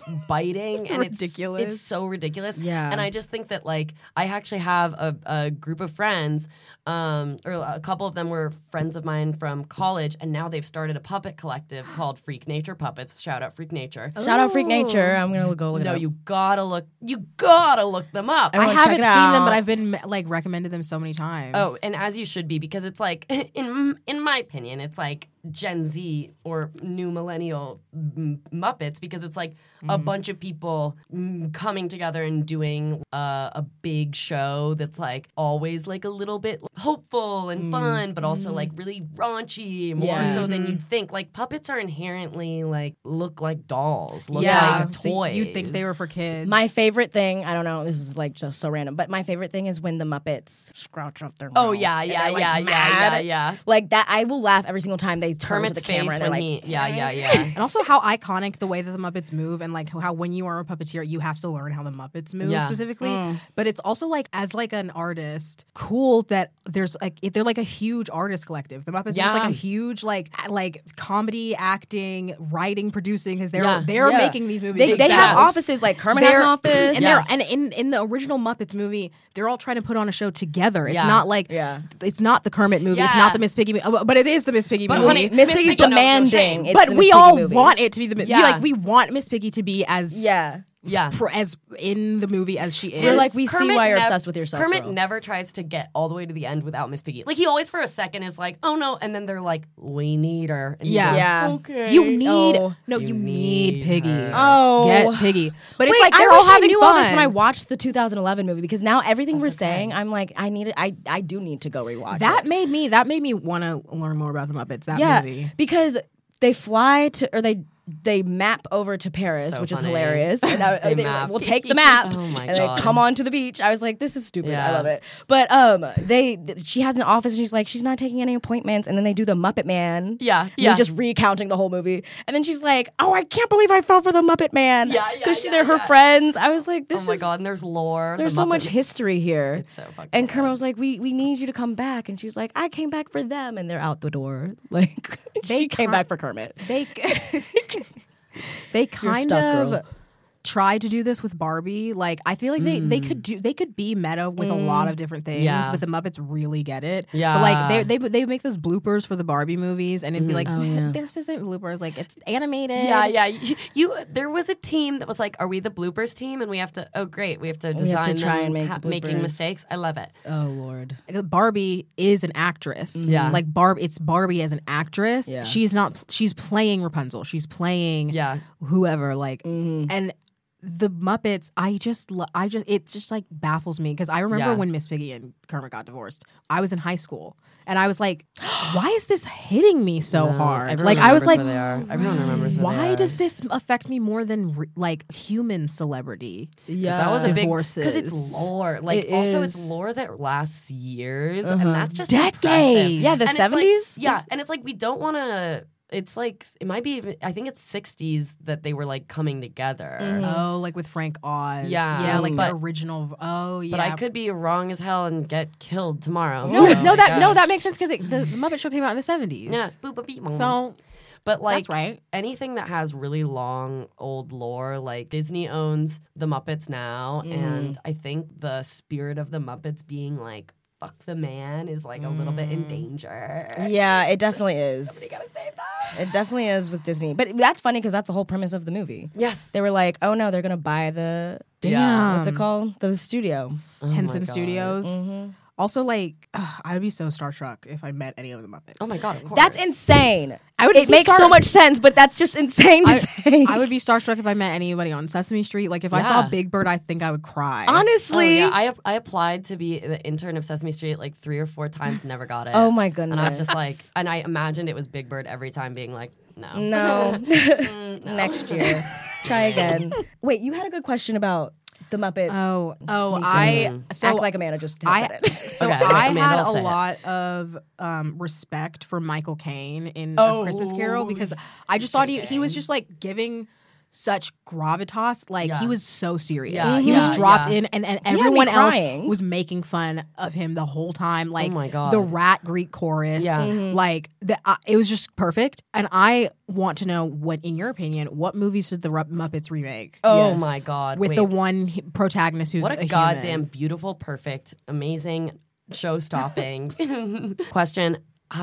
biting and it's- Ridiculous. It's, so ridiculous. Yeah. And I just think that like I actually have a, a group of friends, um, or a couple of them were friends of mine from college, and now they've started a puppet collective called Freak Nature Puppets. Shout out Freak Nature. Shout out Freak Nature. I'm gonna go look it No, up. you gotta look. You gotta look them up. I I wanna check haven't it seen them, out. but I've been like recommended them so many times. Oh, and as you should be, because it's like, in in my opinion, it's like Gen Z or new millennial m- Muppets, because it's like a bunch of people mm, coming together and doing uh, a big show that's like always like a little bit hopeful and fun, but also like really raunchy, more Yeah. so than you'd think. Like puppets are inherently like look like dolls, look yeah, like so toys. you'd think they were for kids. My favorite thing, I don't know, this is like just so random, but my favorite thing is when the Muppets scrouch up their Oh mouth yeah, and yeah, they're, like, yeah, yeah, mad. yeah, yeah. Like that, I will laugh every single time they turn Kermit's to the camera face and when they're like, he, yeah, yeah, yeah. and also how iconic the way that the Muppets move, and like how when you are a puppeteer, you have to learn how the Muppets move Yeah. specifically. But it's also like as like an artist, cool that there's like they're like a huge artist collective. The Muppets are just like Yeah. a huge like a- like comedy, acting, writing, producing because they're Yeah. they're Yeah. making these movies. They, they have themselves. offices, like Kermit has They're- an office. and Yes. they're and in in the original Muppets movie, they're all trying to put on a show together. It's Yeah. not like Yeah. it's not the Kermit movie. It's Yeah. not the Miss Piggy movie, but it is the Miss Piggy But movie. honey, Miss Miss Piggy's Piggy knows no demanding. shame. It's but the we Miss Piggy all movie. want it to be the Yeah. like we want Miss Piggy to be as Yeah. Yeah. pr- as in the movie as she is. We're like, we see Kermit why you're nev- obsessed with yourself. Kermit girl. never tries to get all the way to the end without Miss Piggy. Like he always for a second is like, oh no, and then they're like, we need her. And he Yeah. goes, Yeah. Okay. you need Oh. no, you, You need, need Piggy. her. Oh. Get Piggy. But it's Wait, like they're I all wish I having knew fun. all this when I watched the two thousand eleven movie, because now everything we're saying, I'm like, I need it. I I do need to go rewatch that it. made me that made me want to learn more about the Muppets. That yeah, movie. because they fly to or they they map over to Paris, So which is funny. hilarious. And I, They they map. will take the map Oh my and God. they come onto the beach. I was like, this is stupid. I Yeah. love it. But um, they th- she has an office and she's like, she's not taking any appointments. And then they do the Muppet Man. Yeah, And yeah. they're just recounting the whole movie. And then she's like, oh, I can't believe I fell for the Muppet Man. Yeah, yeah, Because yeah, they're her yeah. friends. I was like, this Oh my is god, and there's lore. there's the so much Muppet- history here. It's so fucking And good. Kermit was like, "We we need you to come back," and she was like, "I came back for them," and they're out the door. Like they came can't- back for Kermit. They they kind stuck, of girl. tried to do this with Barbie. Like, I feel like they, they could do they could be meta with a lot of different things, Yeah. but the Muppets really get it. Yeah. But like they they they would make those bloopers for the Barbie movies, and it'd be like, Oh, yeah. "There's isn't bloopers. Like it's animated." Yeah, yeah. You, you there was a team that was like, "Are we the bloopers team?" And we have to. Oh, great, we have to design have to try them and make ha- the making bloopers. mistakes. I love it. Oh Lord. Barbie is an actress. Yeah. Like Barb, it's Barbie as an actress. Yeah. She's not. She's playing Rapunzel. She's playing Yeah. whoever. Like and. The Muppets, I just, lo- I just, it just like baffles me because I remember Yeah. when Miss Piggy and Kermit got divorced. I was in high school and I was like, why is this hitting me so hard? Everyone Like I was remembers like, where they are. Everyone remembers where they why are. does this affect me more than re- like human celebrity? Yeah. That was a big Divorces. because it's lore. Like It also, is. it's lore that lasts years, and that's just Decades. impressive. Yeah, the And it's like- seventies? yeah, and it's like we don't want to. It's like it might be. Even, I think it's sixties that they were like coming together. Oh, like with Frank Oz. Yeah. Yeah, like But- the original. Oh, yeah. But I could be wrong as hell and get killed tomorrow. No, so, no, that yeah. no, that makes sense because the, the Muppet Show came out in the seventies. Yeah. Boop, boop, beep, boom. So But like that's right. anything that has really long old lore, like Disney owns the Muppets now, and I think the spirit of the Muppets being like "fuck the man" is like a little bit in danger. Yeah, it definitely is. You gotta save that. It definitely is with Disney. But that's funny because that's the whole premise of the movie. Yes. They were like, oh no, they're going to buy the, Yeah. what's it called? The studio. Oh my Henson God. Studios. Mm-hmm. Also, like, ugh, I would be so starstruck if I met any of the Muppets. Oh my God. Of course. That's insane. I would It be makes so star- much sense, but that's just insane to I, say. I would be starstruck if I met anybody on Sesame Street. Like, if I saw Yeah. Big Bird, I think I would cry. Oh, Honestly. yeah. I I applied to be the intern of Sesame Street like three or four times, never got it. Oh my goodness. And I was just like, and I imagined it was Big Bird every time, being like, no, No. Mm, no. Next year. Try again. Wait, you had a good question about the Muppets. Oh, oh, Lisa. I so Act like Amanda just I said it. so Okay, I Amanda had will a say it. lot of um, respect for Michael Caine in Oh. A Christmas Carol because I just thought he he was just like giving such gravitas. Like Yeah. he was so serious. Yeah, He yeah, was dropped yeah. in, and, and had me everyone else crying. was making fun of him the whole time. Like my God. the rat Greek chorus. Yeah. Like the, uh, it was just perfect. And I want to know what, in your opinion, what movies should the Ru- Muppets remake? Oh Yes. my God. With wait. the one he- protagonist who's What a, a goddamn human. beautiful, perfect, amazing, show-stopping question.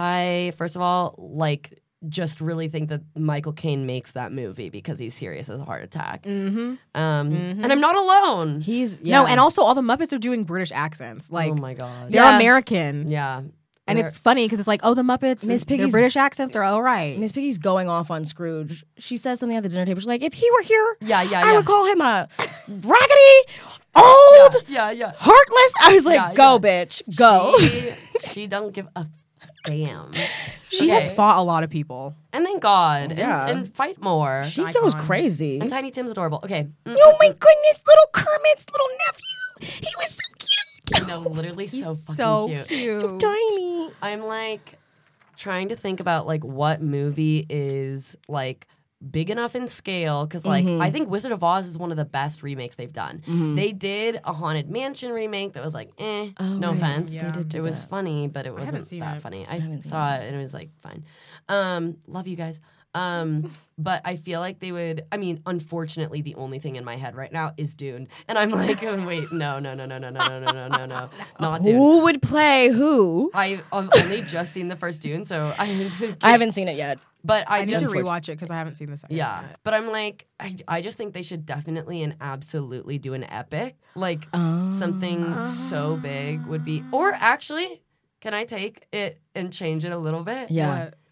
I first of all like just really think that Michael Caine makes that movie because he's serious as a heart attack. Mm-hmm. Um, And I'm not alone. He's yeah. No, and also all the Muppets are doing British accents. Like oh my God. they're Yeah. American. Yeah. And They're- it's funny because it's like, oh, the Muppets, Miss their Piggy's- British accents are all right. Miss Piggy's going off on Scrooge. She says something at the dinner table. She's like, if he were here, Yeah, yeah, I yeah. would call him a raggedy, old, yeah, yeah. heartless. I was like, Yeah, go, yeah. bitch, go. She, she don't give a damn. She has Okay. fought a lot of people. And thank God. And, Yeah. and fight more. She Icon. goes crazy. And Tiny Tim's adorable. Okay. Mm, Oh my goodness, little Kermit's little nephew. He was so cute. no, literally so fucking so cute. cute. Tiny. I'm like trying to think about like what movie is like big enough in scale because like Mm-hmm. I think Wizard of Oz is one of the best remakes they've done. They did a Haunted Mansion remake that was like eh, no right. offense. Yeah. They did do it was that. funny, but it wasn't haven't seen that it. funny. I saw it and it was like fine. Um, love you guys. Um, but I feel like they would. I mean, unfortunately, the only thing in my head right now is Dune, and I'm like, oh, wait, no, no, no, no, no, no, no, no, no, no, no, not Dune. Who would play who? I've I've only just seen the first Dune, so I. I haven't seen it yet. But I, I need just to rewatch it because I haven't seen the second yeah. one yet. But I'm like, I, I just think they should definitely and absolutely do an epic, like something so big would be. Or actually, can I take it and change it a little bit? Yeah. What?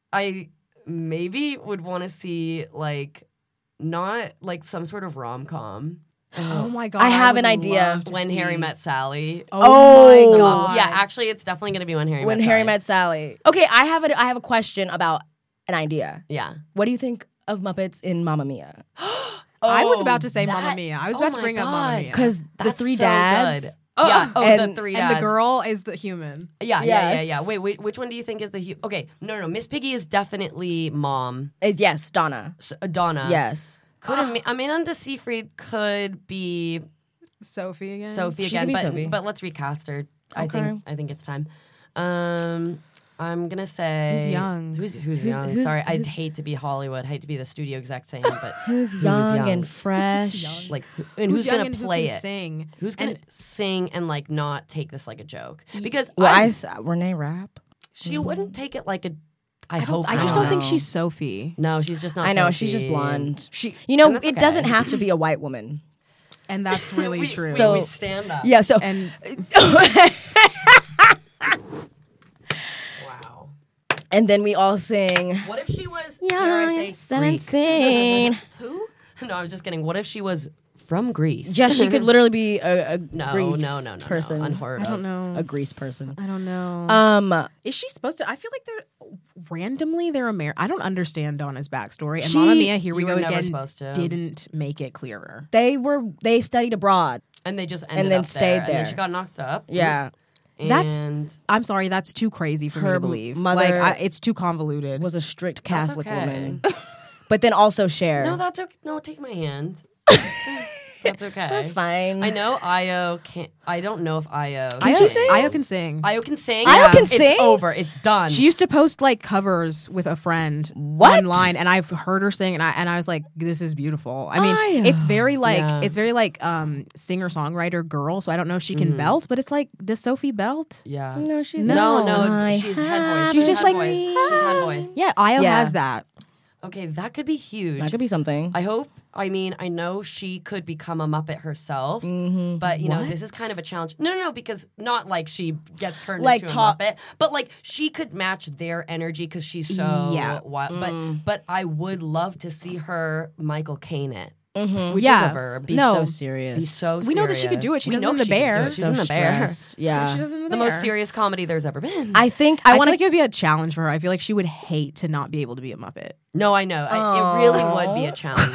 I maybe would want to see like not like some sort of rom com. Oh my god! I have would an idea. love to When see- Harry Met Sally. Oh, Oh. my god! Yeah, actually, it's definitely going to be when Harry When met Harry Sally. Met Sally. Okay, I have a I have a question about an idea. Yeah. What do you think of Muppets in Mamma Mia? I was Oh, about to say that- Mamma Mia. I was oh about to my bring up Mamma God. Mia Because the That's three so dads. good. Yeah. Oh, and- the three and dads. the girl is the human. Yeah, yeah, yeah, Yes. yeah. Wait, wait. Which one do you think is the hu- okay? No, no, no. Miss Piggy is definitely mom. Uh, yes, Donna. S- uh, Donna. Yes. Could Am- Amanda Seyfried could be Sophie again. Sophie She again, could be but Sophie. but let's recast her. I Okay. think I think it's time. Um, I'm gonna say Who's young? Who's who's, Who's- young? who's- Sorry, I'd who's- hate to be Hollywood. Hate to be the studio exec saying, but Who's who's young, and fresh? Like, who, and who's, young gonna and who play can it? Sing? Who's gonna sing and like not take this like a joke? Because Well, I, I, s- Renee Rapp. she wouldn't take it like a. I, I, hope. don't, I just not. don't think know. she's Sophie. No, she's just not. I know Sophie. she's just blonde. She, you know, And it that's okay. doesn't have to be a white woman. And that's really we, true. we- So- we stand up. Yeah. So and Wow. and then we all sing. What if she was dare I Young say, and seventeen. Who? No, I was just kidding. What if she was from Greece? Yeah, she could literally be a, a No, Grease no, no, no, person. no. Unheard I of. don't know. A Grease person. I don't know. Um, Is she supposed to? I feel like they're randomly they're American. I don't understand Donna's backstory. And She- Mamma Mia, here we You go were never again. supposed to. Didn't make it clearer. they were they studied abroad. And they just ended then up stayed there. And there. then she got knocked up. Yeah, And That's- I'm sorry, that's too crazy for me Her to believe. mother like, I, it's too convoluted. was a strict Catholic okay. woman, but then also Cher. no, that's okay. No, take my hand. That's okay. That's fine. I know Io can't. I don't know if Io. Can she sing? Io can sing. Io can sing. Io can it's sing? over. It's done. She used to post like covers with a friend What? online, and I've heard her sing, and I and I was like, "This is beautiful." I mean, Io. it's very like Yeah. it's very like um singer songwriter girl. So I don't know if she can belt, but it's like does Sophie belt? yeah. No, she's No, no. I It's, she's head voice. have She's a just head like, voice. She's head voice. Yeah, Io Yeah. has that. Okay, that could be huge. That could be something. I hope. I mean, I know she could become a Muppet herself, Mm-hmm. but you know, What? this is kind of a challenge. No, no, no, because not like she gets turned Like into top- a Muppet, but like she could match their energy because she's so Yeah. wild. But but I would love to see her Michael Caine it, Mm-hmm. which Yeah. is a verb. Be No. so serious. Be so We know that she could do it. serious. She We does it know in The she could do Bear. it. She's She's in the bear. stressed. Yeah. She does in The most serious comedy there's ever been. I think I, I feel want like it would be a challenge for her. I feel like she would hate to not be able to be a Muppet. no, I know. I, it really would be a challenge.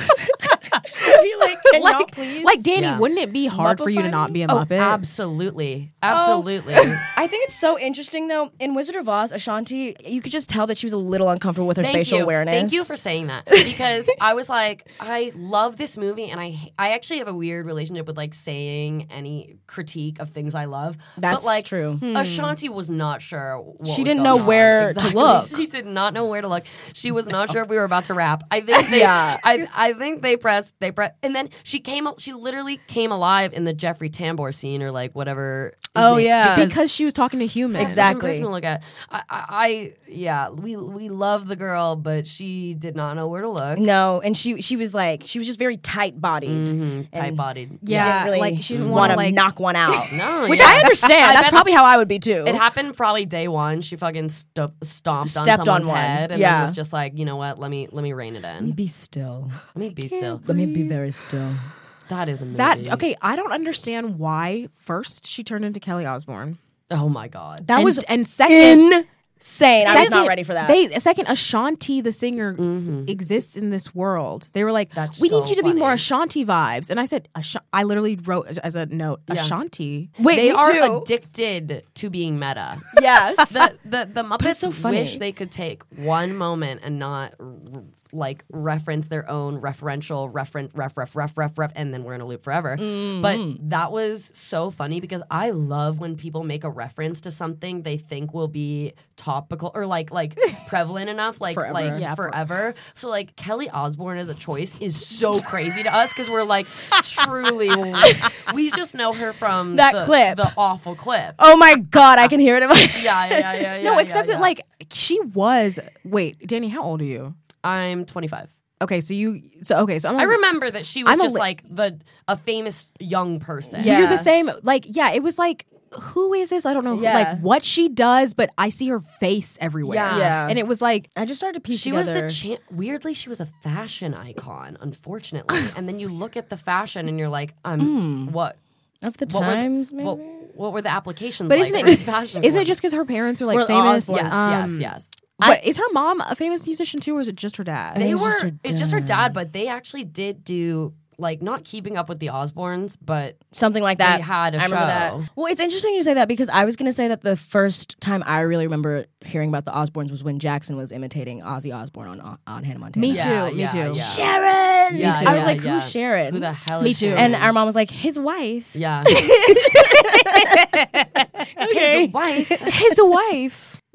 like, can y'all Like, please? like Danny, Yeah. wouldn't it be hard for you to Muppify not me? be a Oh, Muppet? absolutely, absolutely. I think it's so interesting though. In Wizard of Oz, Ashanti, you could just tell that she was a little uncomfortable with her Thank spatial you. awareness. Thank you for saying that because I was like, I love this movie, and I I actually have a weird relationship with like saying any critique of things I love. That's but, like, true. Ashanti was not sure. What She was didn't going know on. where to Exactly. look. She did not know where to look. She was not sure if we were about to rap. I think they. Yeah. I I think they pressed. They pressed, and then she came. She literally came alive in the Jeffrey Tambor scene or like whatever. his Oh, name- yeah. because because she was talking to humans. Exactly. person to look at. I, I, I, yeah, we we love the girl, but she did not know where to look. No, and she she was like she was just very tight bodied. Mm-hmm. Tight bodied. She Yeah, didn't really like, she didn't want wanna, to like- knock one out. No, Which yeah. I understand. I That's bet probably how I would be too. It happened probably day one. She fucking sto- stomped Stepped on on someone's one. head and Yeah. then was just like, you know what? Let me let me rein it in. Be still. Let me be still. Let me be very still. That is a movie. That okay, I don't understand why first she turned into Kelly Osbourne. Oh my god. That and, was and second insane. I was not second, ready for that. They second Ashanti the singer exists in this world. They were like, That's we so need you to be more funny. Ashanti vibes. And I said, Ash- I literally wrote as, as a note, Yeah. Ashanti. Wait, They me are too. addicted to being meta. yes. the the the Muppets it's so funny. wish they could take one moment and not r- like reference their own referential reference ref ref ref ref ref and then we're in a loop forever. Mm-hmm. But that was so funny because I love when people make a reference to something they think will be topical or like like prevalent enough like Forever. like Yeah, for- forever. So like Kelly Osbourne as a choice is so crazy to us because we're like truly we just know her from That the, clip. the awful clip. Oh my god, I can hear it in my Yeah, yeah, yeah, yeah. no, yeah, except yeah, that yeah. like she was. Wait, Danny, how old are you? I'm twenty-five. Okay, so you. So okay, so I'm. I a- remember that she was I'm a just li- like the a famous young person. Yeah. You're the same. Like, yeah, it was like, who is this? I don't know. who- Yeah. Like what she does, but I see her face everywhere. Yeah. Yeah. and it was like. I just started to piece She together. was the cha- weirdly she was a fashion icon, unfortunately. And then you look at the fashion and you're like, um, what? of the What were the- times, maybe. what, what were the applications But like? isn't for it? this fashion Isn't it one? just because her parents are like We're famous? Osbournes. yes, Um, yes, yes. But is her mom a famous musician too, or is it just her dad? They think it's were. just her It's just her dad. dad, but they actually did do like not keeping up with the Osbournes, but Something like that. They had a I remember show. that. Well, it's interesting you say that because I was going to say that the first time I really remember hearing about the Osbournes was when Jackson was imitating Ozzy Osbourne on on Hannah Montana. Me yeah, too, me yeah, too. yeah. Sharon. Yeah, I was yeah, like, yeah. who's Sharon? Who the hell? Me is too. Sharon? And our mom was like, his wife. yeah. Okay. His wife. His wife.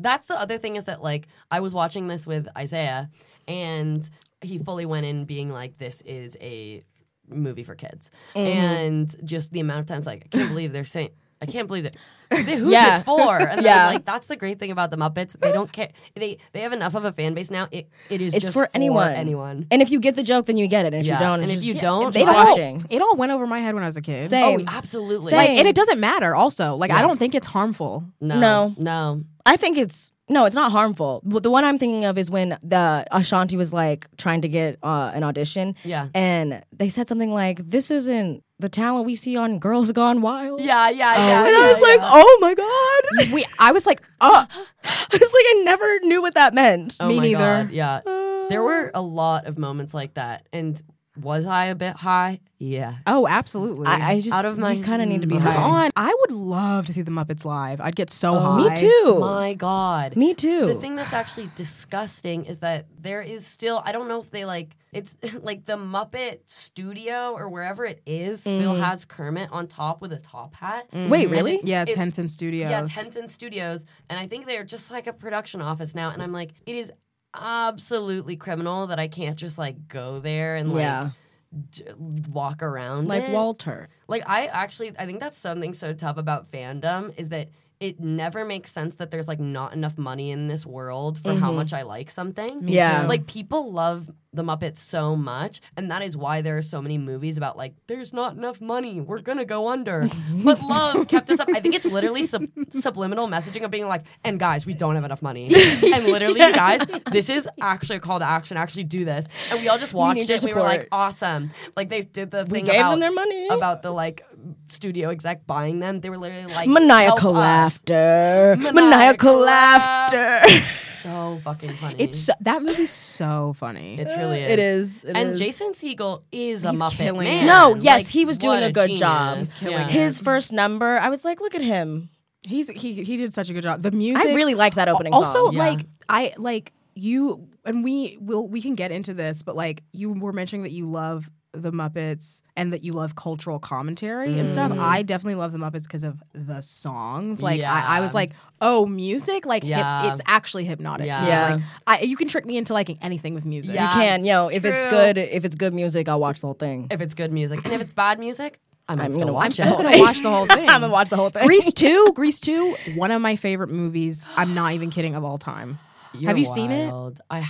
that's the other thing is that like I was watching this with Isaiah, and he fully went in being like, this is a movie for kids, Mm-hmm. and just the amount of times like I can't believe they're saying. I can't believe it. Who's Yeah. this for? And Yeah. then, like that's the great thing about the Muppets. They don't care. They they have enough of a fan base now. It it is It's just for anyone. anyone. And if you get the joke, then you get it. And if Yeah. you don't, And it's if you just- don't, they like- watching. It all went over my head when I was a kid. Same. Oh, absolutely. Like, Same. and it doesn't matter. Also, like I Yeah. don't think it's harmful. No, No. no. I think it's no, it's not harmful. But the one I'm thinking of is when the Ashanti was like trying to get uh, an audition. Yeah. And they said something like, "This isn't the talent we see on Girls Gone Wild." Yeah, yeah, yeah. And I was yeah, like, yeah. "Oh my god!" We, I was like, oh, I was like, I never knew what that meant. Oh me my neither. God, yeah. There were a lot of moments like that. And was I a bit high? Yeah. oh, absolutely. I, I just Out of my kind of need to be mind. Come higher. on, I would love to see the Muppets live. I'd get so Oh, high. me too. My God. Me too. The thing that's actually disgusting is that there is still, I don't know if they like, it's like the Muppet studio or wherever it is still has Kermit on top with a top hat. Wait, really? Yeah, it's, It's- Henson Studios. Yeah, it's Henson Studios. And I think they're just like a production office now. And I'm like, it is absolutely criminal that I can't just like go there and like Yeah. j- walk around Like it. Walter. Like I actually, I think that's something so tough about fandom is that it never makes sense that there's like not enough money in this world for how much I like something. Me Yeah. too. Like people love the Muppets so much, and that is why there are so many movies about like there's not enough money, we're gonna go under. But love kept us up. I think it's literally sub- subliminal messaging of being like, and guys, we don't have enough money. And literally, you guys, this is actually a call to action. Actually, do this. And we all just watched need it. your And we were like, support. awesome. Like they did the We thing gave about them their money. about the like studio exec buying them. They were literally like Maniacal "Help us." laughter. Maniacal Maniacal laugh. laughter. So fucking funny. It's so, that movie's so funny. it truly is. It is. It and is. Jason Segel is a He's Muppet killing man. it. No, yes, Like, he was doing what a good genius. job. He's killing Yeah. it. His first number, I was like, look at him. He's he he did such a good job. The music. I really liked that opening also song. Yeah. like I like you and we will we can get into this, but like you were mentioning that you love the Muppets and that you love cultural commentary and stuff. I definitely love the Muppets because of the songs. Like I, I was Yeah. like, oh, music, like hip- Yeah. it's actually hypnotic. Yeah. to me. Yeah. Like I, you can trick me into liking anything with music. Yeah. You can, yo, if it's True. good, if it's good music, I'll watch the whole thing. If it's good music, and if it's bad music, I'm, I'm still gonna watch watch I'm the still whole gonna thing. watch the whole thing. I'm gonna watch the whole thing. Grease two, Grease two, one of my favorite movies. I'm not even kidding of all time. You're Have you seen it? wild. I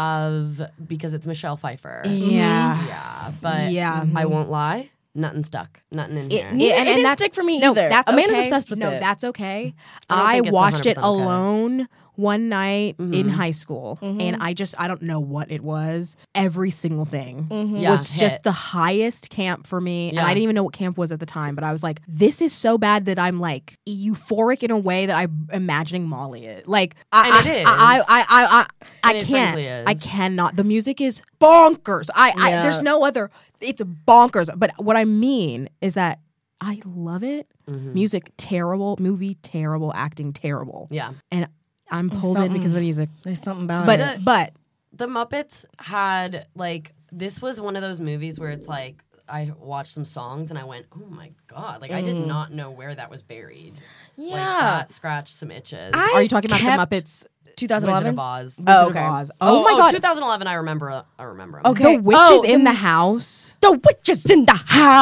have because it's Michelle Pfeiffer. Yeah. Yeah, but Yeah. I won't lie, nothing stuck, nothing in It- here. it- Yeah, it didn't that's- stick for me no, either. That's Amanda's okay. obsessed with no, it. that's okay. I don't I, think it's watched it one hundred percent okay. alone one night Mm-hmm. in high school, and I just I don't know what it was. Every single thing Yeah, was hit. just the highest camp for me, and Yeah. I didn't even know what camp was at the time. But I was like, this is so bad that I'm like euphoric in a way that I'm imagining Molly it. Like, I, And I, it is. I, I, I, I, I, And it can't. frankly is. I cannot. The music is bonkers. I, I Yeah. there's no other. It's bonkers. But what I mean is that I love it. Mm-hmm. Music terrible, movie terrible, acting terrible. Yeah. And I'm pulled in because of the music. There's something about But it. but The Muppets had like this was one of those movies where it's like I watched some songs and I went, oh my god, like I did not know where that was buried. Like Yeah. that scratched some itches. I are you talking about kept- the Muppets? Wizard twenty eleven? of Oz. Wizard Oh, of okay. Oz. Oh, my god. twenty eleven. I remember. I remember. 'em. Okay. The witches Oh, in the- the house. The witches in the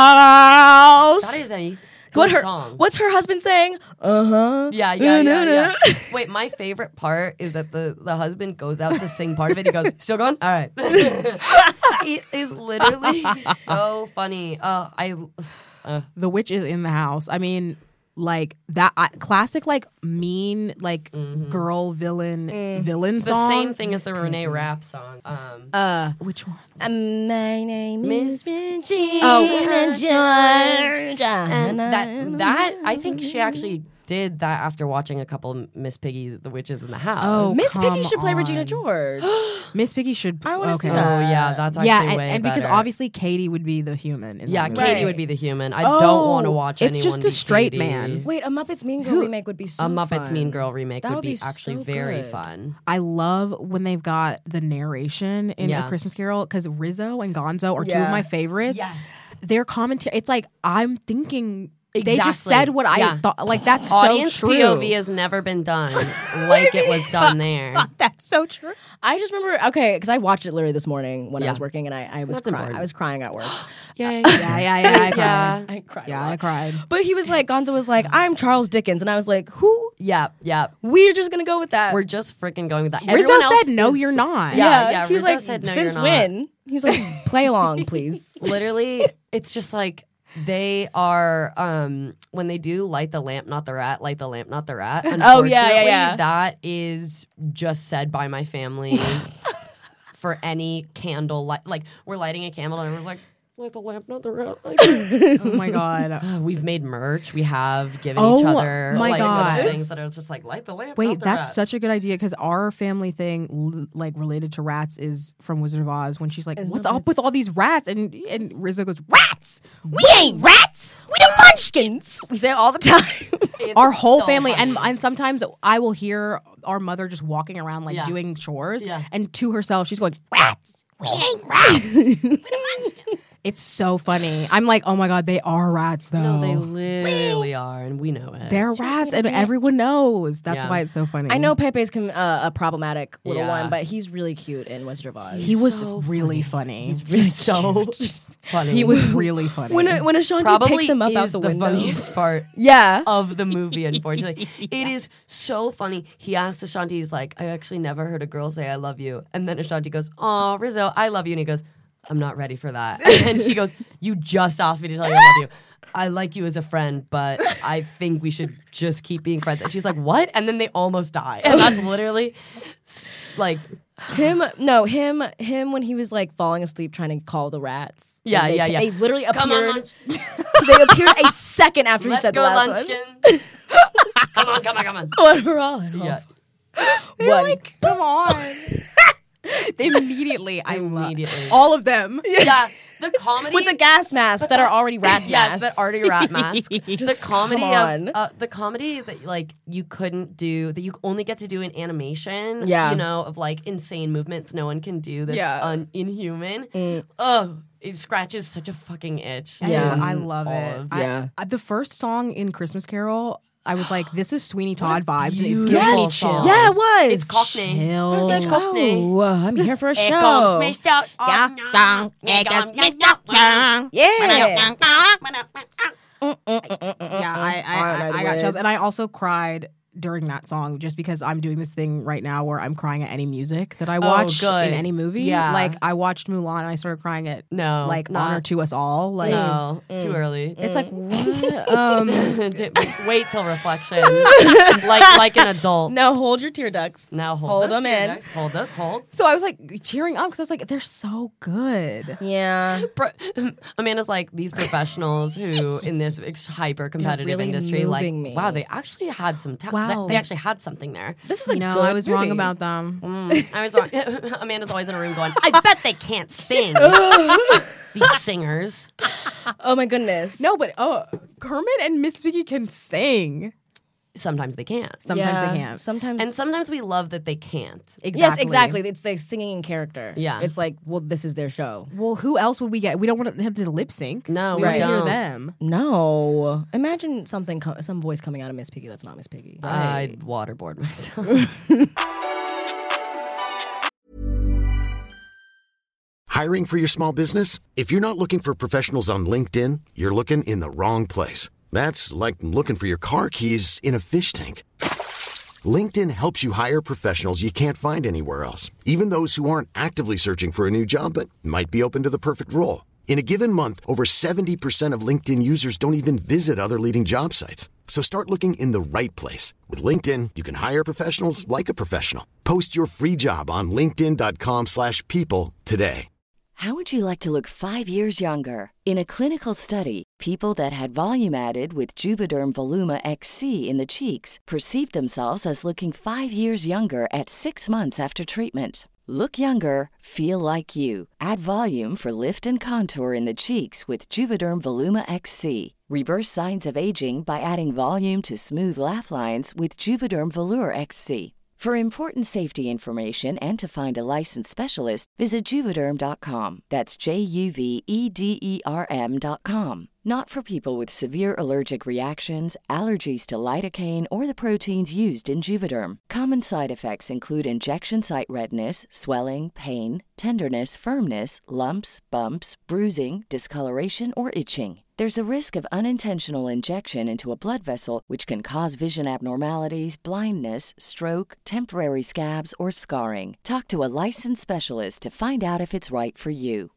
house. That is a what good her, song. What's her husband saying? Uh huh. Yeah, yeah, yeah, yeah. Wait, my favorite part is that the, the husband goes out to sing part of it. He goes, still going? All right. It is literally so funny. Uh, I The witch is in the house. I mean, like that I, classic, like mean, like girl villain villain the song. same thing as the Renee Rapp song. Um, Uh, Which one? uh, my name is Regina Oh. Georgia. and that that I think she actually did that after watching a couple of Miss Piggy, the Witches in the House. Oh, Miss Piggy Come should play Regina on. George. Miss Piggy should. I wanna see okay. that. Oh yeah, that's actually Yeah, and, way and because better. obviously Katie would be the human. In yeah, that Katie movie. would be the human. I Oh, don't want to watch it's anyone just be a straight Katie. man. Wait, a Muppets Mean Girl remake would be so A Muppets fun. Mean Girl remake That would would be be actually so very good. fun. I love when they've got the narration in Yeah. A Christmas Carol because Rizzo and Gonzo are two Yeah. of my favorites. Yes. Their commentary, it's like I'm thinking They just Exactly. said what I Yeah. thought. Like, that's Audience so true. P O V has never been done like it was done there. That's so true. I just remember, okay, because I watched it literally this morning when Yeah. I was working, and I, I was That's crying. important. I was crying at work. Yeah, Yeah, yeah, yeah. I cried. Yeah. I cried. Yeah, a lot. I cried. But he was like, Gonzo was like, I'm Charles Dickens, and I was like, who? Yeah, yeah. We're just gonna go with that. We're just freaking going with that. Rizzo Everyone else said, no, is- you're not. Yeah, yeah, He was Rizzo like, said, "No, since you're not." when? He was like, play along, please. Literally, it's just like they are um when they do light the lamp, not the rat, light the lamp, not the rat. Oh, yeah, yeah, Unfortunately, yeah. that is just said by my family for any candle light. Like we're lighting a candle and everyone's like, light the lamp, not the rat. Like, Oh my God. we've made merch. We have given Oh each other my like God. little things that are just like light the lamp. Wait, not the that's rat. such a good idea because our family thing, l- like related to rats, is from Wizard of Oz. When she's like, "What's up with all these rats?" and and Rizzo goes, "Rats! We ain't rats. We the Munchkins." We say it all the time. It's Our whole so family, funny. and and sometimes I will hear our mother just walking around like Yeah. doing chores, Yeah. and to herself she's going, "Rats! We ain't rats. We the Munchkins." It's so funny. I'm like, oh my God, they are rats though. No, they literally are, and we know it. They're rats, and everyone knows. That's Yeah. why it's so funny. I know Pepe's com- uh, a problematic little Yeah. one, but he's really cute in Wizard of Oz. he was so really funny. He's really so funny. He was really funny. when when Ashanti probably picks him up is out the, the window. funniest part Yeah. of the movie, unfortunately. It is so funny. He asked Ashanti, he's like, I actually never heard a girl say I love you. And then Ashanti goes, oh, Rizzo, I love you. And he goes, I'm not ready for that. And then she goes, you just asked me to tell you I love you. I like you as a friend, but I think we should just keep being friends. And she's like, what? And then they almost die. And that's literally s- like, Him, no, him, him when he was like falling asleep trying to call the rats. Yeah, And they, yeah, ca- yeah. They literally come on, appeared. lunch. They appeared a second after he Let's said go, the last one. Lunchkin. come on, come on, come on. What we're all at home. Yeah. They're One. like, come on. Immediately, I love Immediately. all of them. Yeah. The comedy With the gas masks that are already rats Yes, masks. but already rat mask. the Just comedy come on. of uh, the comedy that like you couldn't do that you only get to do in animation. Yeah. you know, of like insane movements no one can do. That's Yeah. un- inhuman. Mm. Oh, it scratches such a fucking itch. Yeah. in I love all it. of- I- Yeah. I- the first song in Christmas Carol, I was like, this is Sweeney Todd vibes. and It's beautiful giving me song. chills. Yeah, it was. It's Cockney. Chills. It's Cockney. Oh, uh, I'm here for a Here show. comes Mister Yeah, yeah, yeah, that's Mister Young. Yeah. Yeah, I, I, I, I got chills. And I also cried during that song just because I'm doing this thing right now where I'm crying at any music that I watch good. in any movie. Yeah. Like I watched Mulan and I started crying at No, like not- Honor to Us All. Like No, too early. it's like what? um Wait till reflection, like like an adult. Now hold your tear ducts. Now hold, Hold those them tear in. ducts. Hold those. Hold. so I was like cheering up because I was like, they're so good. Yeah. Pro- Amanda's like these professionals who in this hyper competitive really industry, like moving me. wow, they actually had some talent. Wow. They actually had something there. This is a You know, good I was wrong movie. about them. Mm, I was wrong. Amanda's always in a room going, I bet they can't sing. These singers. Oh my goodness. No, but oh, Kermit and Miss Piggy can sing. Sometimes they can't. Sometimes Yeah, they can't. Sometimes. And sometimes we love that they can't. Exactly. Yes, exactly. It's like singing in character. Yeah. It's like, well, this is their show. Well, who else would we get? We don't want them to lip sync. No, we we want to hear don't. them. No. Imagine something, co- some voice coming out of Miss Piggy that's not Miss Piggy. I'd waterboard myself. Hiring for your small business? If you're not looking for professionals on LinkedIn, you're looking in the wrong place. That's like looking for your car keys in a fish tank. LinkedIn helps you hire professionals you can't find anywhere else, even those who aren't actively searching for a new job but might be open to the perfect role. In a given month, over seventy percent of LinkedIn users don't even visit other leading job sites. So start looking in the right place. With LinkedIn, you can hire professionals like a professional. Post your free job on linkedin.com slash people today. How would you like to look five years younger? In a clinical study, people that had volume added with Juvederm Voluma X C in the cheeks perceived themselves as looking five years younger at six months after treatment. Look younger, feel like you. Add volume for lift and contour in the cheeks with Juvederm Voluma X C. Reverse signs of aging by adding volume to smooth laugh lines with Juvederm Volure X C. For important safety information and to find a licensed specialist, visit Juvederm dot com. That's J U V E D E R M dot com. Not for people with severe allergic reactions, allergies to lidocaine, or the proteins used in Juvederm. Common side effects include injection site redness, swelling, pain, tenderness, firmness, lumps, bumps, bruising, discoloration, or itching. There's a risk of unintentional injection into a blood vessel, which can cause vision abnormalities, blindness, stroke, temporary scabs, or scarring. Talk to a licensed specialist to find out if it's right for you.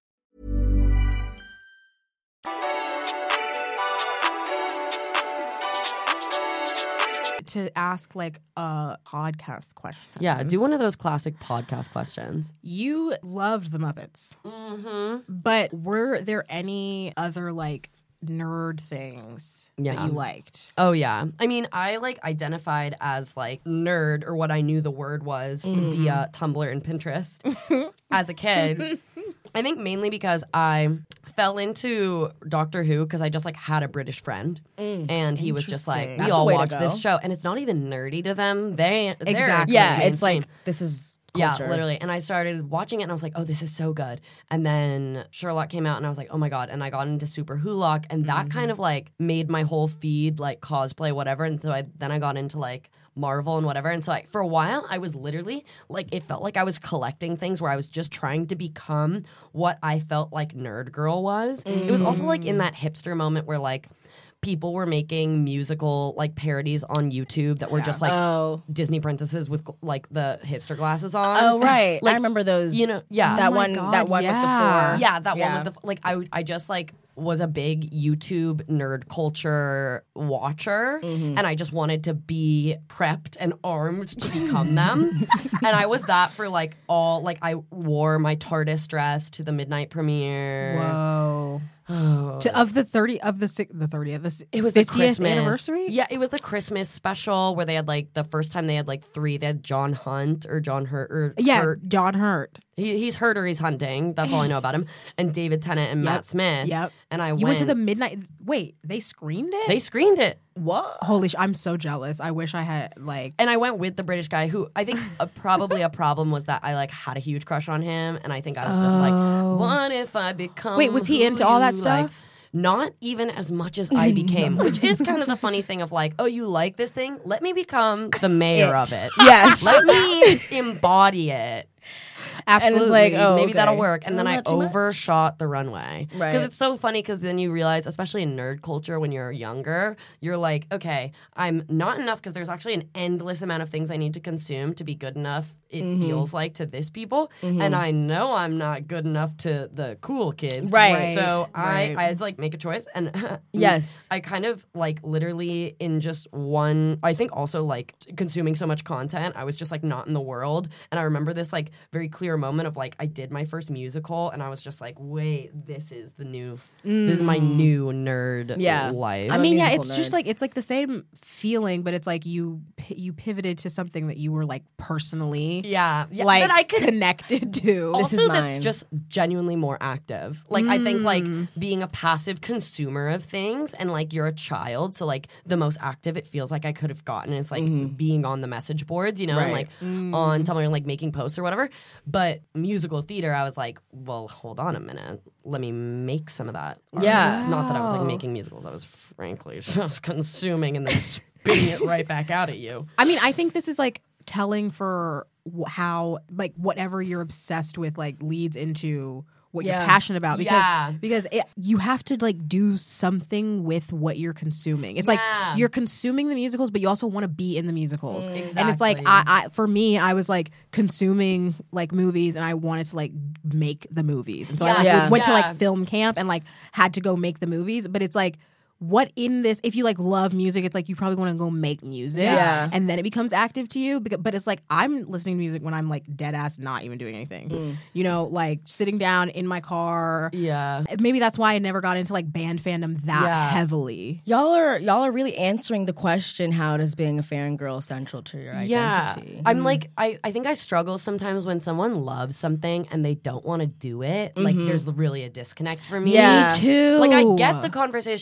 To ask like a podcast question. Yeah, do one of those classic podcast questions. You loved the Muppets. Mm-hmm. But were there any other like nerd things Yeah. that you liked? Oh yeah. I mean, I like identified as like nerd, or what I knew the word was, via Tumblr and Pinterest as a kid. I think mainly because I fell into Doctor Who because I just like had a British friend, and he was just like, Interesting. we That's a all way to watch go. this show, and it's not even nerdy to them. They they're Exactly. Yeah, mainstream. it's like this is culture. Yeah, literally. And I started watching it and I was like, oh, this is so good. And then Sherlock came out and I was like, oh my God. And I got into Super Wholock, and that Mm-hmm. kind of like made my whole feed like cosplay, whatever. And so I, then I got into like Marvel and whatever. And so I, for a while, I was literally like, it felt like I was collecting things where I was just trying to become what I felt like Nerd Girl was. It was also like in that hipster moment where like, people were making musical like parodies on YouTube that were just like Oh. Disney princesses with like the hipster glasses on. Oh right, Like, I remember those. you know, yeah. that Oh my one, God, that one yeah. with the four. Yeah, that Yeah. one with the like I I just like was a big YouTube nerd culture watcher, and I just wanted to be prepped and armed to become them. And I was that for like all like I wore my TARDIS dress to the midnight premiere. Whoa. Oh. To, of the thirty of the six, the thirtieth, the It was the fiftieth Christmas anniversary. Yeah, it was the Christmas special where they had like the first time they had like three. They had John Hunt or John Hurt or Yeah, Hurt. John Hurt. He, he's Hurt or he's hunting. That's all I know about him. And David Tennant and Yep. Matt Smith. Yep. And I You went to the midnight. Wait, they screened it. They screened it. What? Holy sh! I'm so jealous. I wish I had like. And I went with the British guy who I think uh, probably a problem was that I like had a huge crush on him, and I think I was just like, what if I become? Wait, was he who into all that you like? stuff? Not even as much as I became, which is kind of the funny thing of like, oh, you like this thing? Let me become the mayor of it. Yes. Let me embody it. Absolutely. like, oh, Maybe that'll okay. work. And then Well, I not too much. overshot the runway. Right. Because it's so funny because then you realize, especially in nerd culture when you're younger, you're like, okay, I'm not enough because there's actually an endless amount of things I need to consume to be good enough, it Mm-hmm. feels like, to this people. And I know I'm not good enough to the cool kids. Right. So Right. I, I had to like make a choice. And Yes. I kind of like literally in just one, I think also like consuming so much content, I was just like not in the world. And I remember this like very clear moment of like, I did my first musical and I was just like, wait, this is the new, this is my new nerd Yeah. life. I I'm a mean, yeah, musical it's just nerd. like it's like the same feeling, but it's like you pi- you pivoted to something that you were like personally yeah. yeah. like that I could connected to. This is also that's mine. just genuinely more active. Like I think like Mm. being a passive consumer of things, and like you're a child, so like the most active it feels like I could have gotten is like being on the message boards, you know, and Right. like on Tumblr and like making posts or whatever. But musical theater, I was like, well, hold on a minute, let me make some of that. Yeah. Not that I was like Wow. making musicals, I was frankly just consuming and then spitting it right back out at you. I mean, I think this is like telling for wh- how like whatever you're obsessed with like leads into what Yeah. you're passionate about because Yeah. because it, you have to like do something with what you're consuming. It's like Yeah. you're consuming the musicals, but you also want to be in the musicals. And it's like Exactly. I, I for me, I was like consuming like movies, and I wanted to like make the movies, and so I like, Yeah. went to Yeah. like film camp and like had to go make the movies. But it's like. What in this, if you like love music, it's like you probably want to go make music. Yeah. And then it becomes active to you. But, but it's like I'm listening to music when I'm like dead ass not even doing anything. Mm. You know, like sitting down in my car. Yeah. Maybe that's why I never got into like band fandom that Yeah. heavily. Y'all are y'all are really answering the question: how does being a fangirl central to your identity? Yeah. I'm like, I, I think I struggle sometimes when someone loves something and they don't want to do it. Like, there's really a disconnect for me. Yeah. Me too. Like, I get the conversation of don't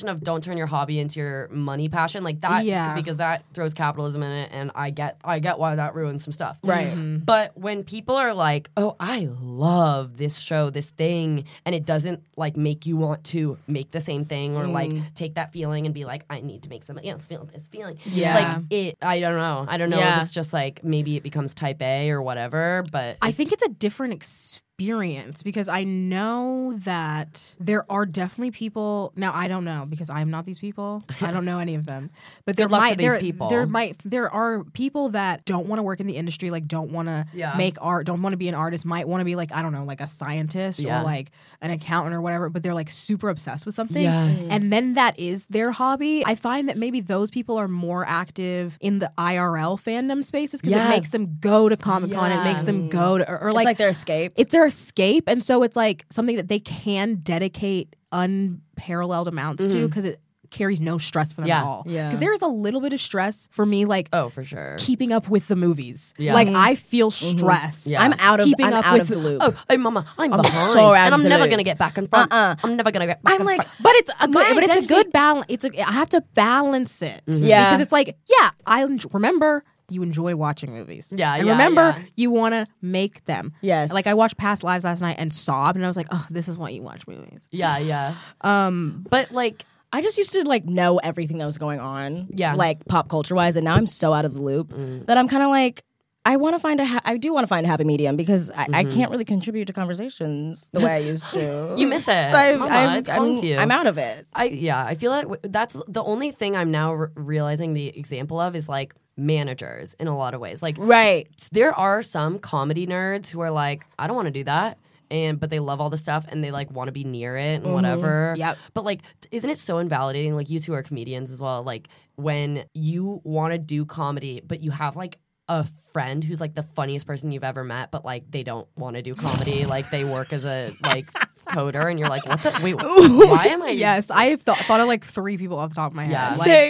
turn your hobby into your money passion, like that, Yeah. because that throws capitalism in it, and I get, I get why that ruins some stuff. Right. Mm-hmm. But when people are like, "Oh, I love this show, this thing," and it doesn't like make you want to make the same thing or Mm. like take that feeling and be like, "I need to make somebody else feel this feeling." Yeah. Like it, I don't know. I don't know Yeah. if it's just like maybe it becomes type A or whatever. But I think it's a different experience because I know that there are definitely people. Now I don't know because I'm not these people. I don't know any of them. But there Good luck might to these there, people. there might there are people that don't want to work in the industry, like don't want to Yeah. make art, don't want to be an artist, might want to be like I don't know, like a scientist Yeah. or like an accountant or whatever. But they're like super obsessed with something, Yes. and then that is their hobby. I find that maybe those people are more active in the I R L fandom spaces because Yeah. it makes them go to Comic Con. It makes them go to or, or It's like like their escape. it's their escape, and so it's like something that they can dedicate unparalleled amounts to because it carries no stress for them Yeah. at all. Yeah. Because there is a little bit of stress for me, like oh, for sure. keeping up with the movies. Yeah. Like I feel stress. Yeah. I'm out of keeping I'm up out with of the loop. Oh, hey, mama, I'm, I'm behind, so out and of I'm the never loop. gonna get back in front. Uh-uh. I'm never gonna get back I'm in like, front. but it's a good, My but it's a identity- good balance. It's a I have to balance it. Yeah. Because it's like, yeah, I enjoy, remember you enjoy watching movies. Yeah, and yeah, remember yeah. you want to make them. Yes. Like I watched Past Lives last night and sobbed, and I was like, oh, this is why you watch movies. Yeah, yeah. Um, But like, I just used to like know everything that was going on, Yeah. like pop culture wise, and now I'm so out of the loop that I'm kind of like, I want to find a, ha- I do want to find a happy medium because I, I can't really contribute to conversations the way I used to. you miss it. I, Mama, I'm, it's calling I'm, to you. I'm out of it. I yeah, I feel like w- that's the only thing I'm now re- realizing the example of is like managers in a lot of ways. Like Right. there are some comedy nerds who are like, I don't want to do that. And but they love all the stuff and they like want to be near it and whatever. Yep. But like, t- isn't it so invalidating? Like you two are comedians as well. Like when you want to do comedy, but you have like a friend who's like the funniest person you've ever met, but like they don't want to do comedy. Like they work as a like coder, and you're like, what the wait? Why am I? yes, I have th- thought of like three people off the top of my head. Yeah. Like,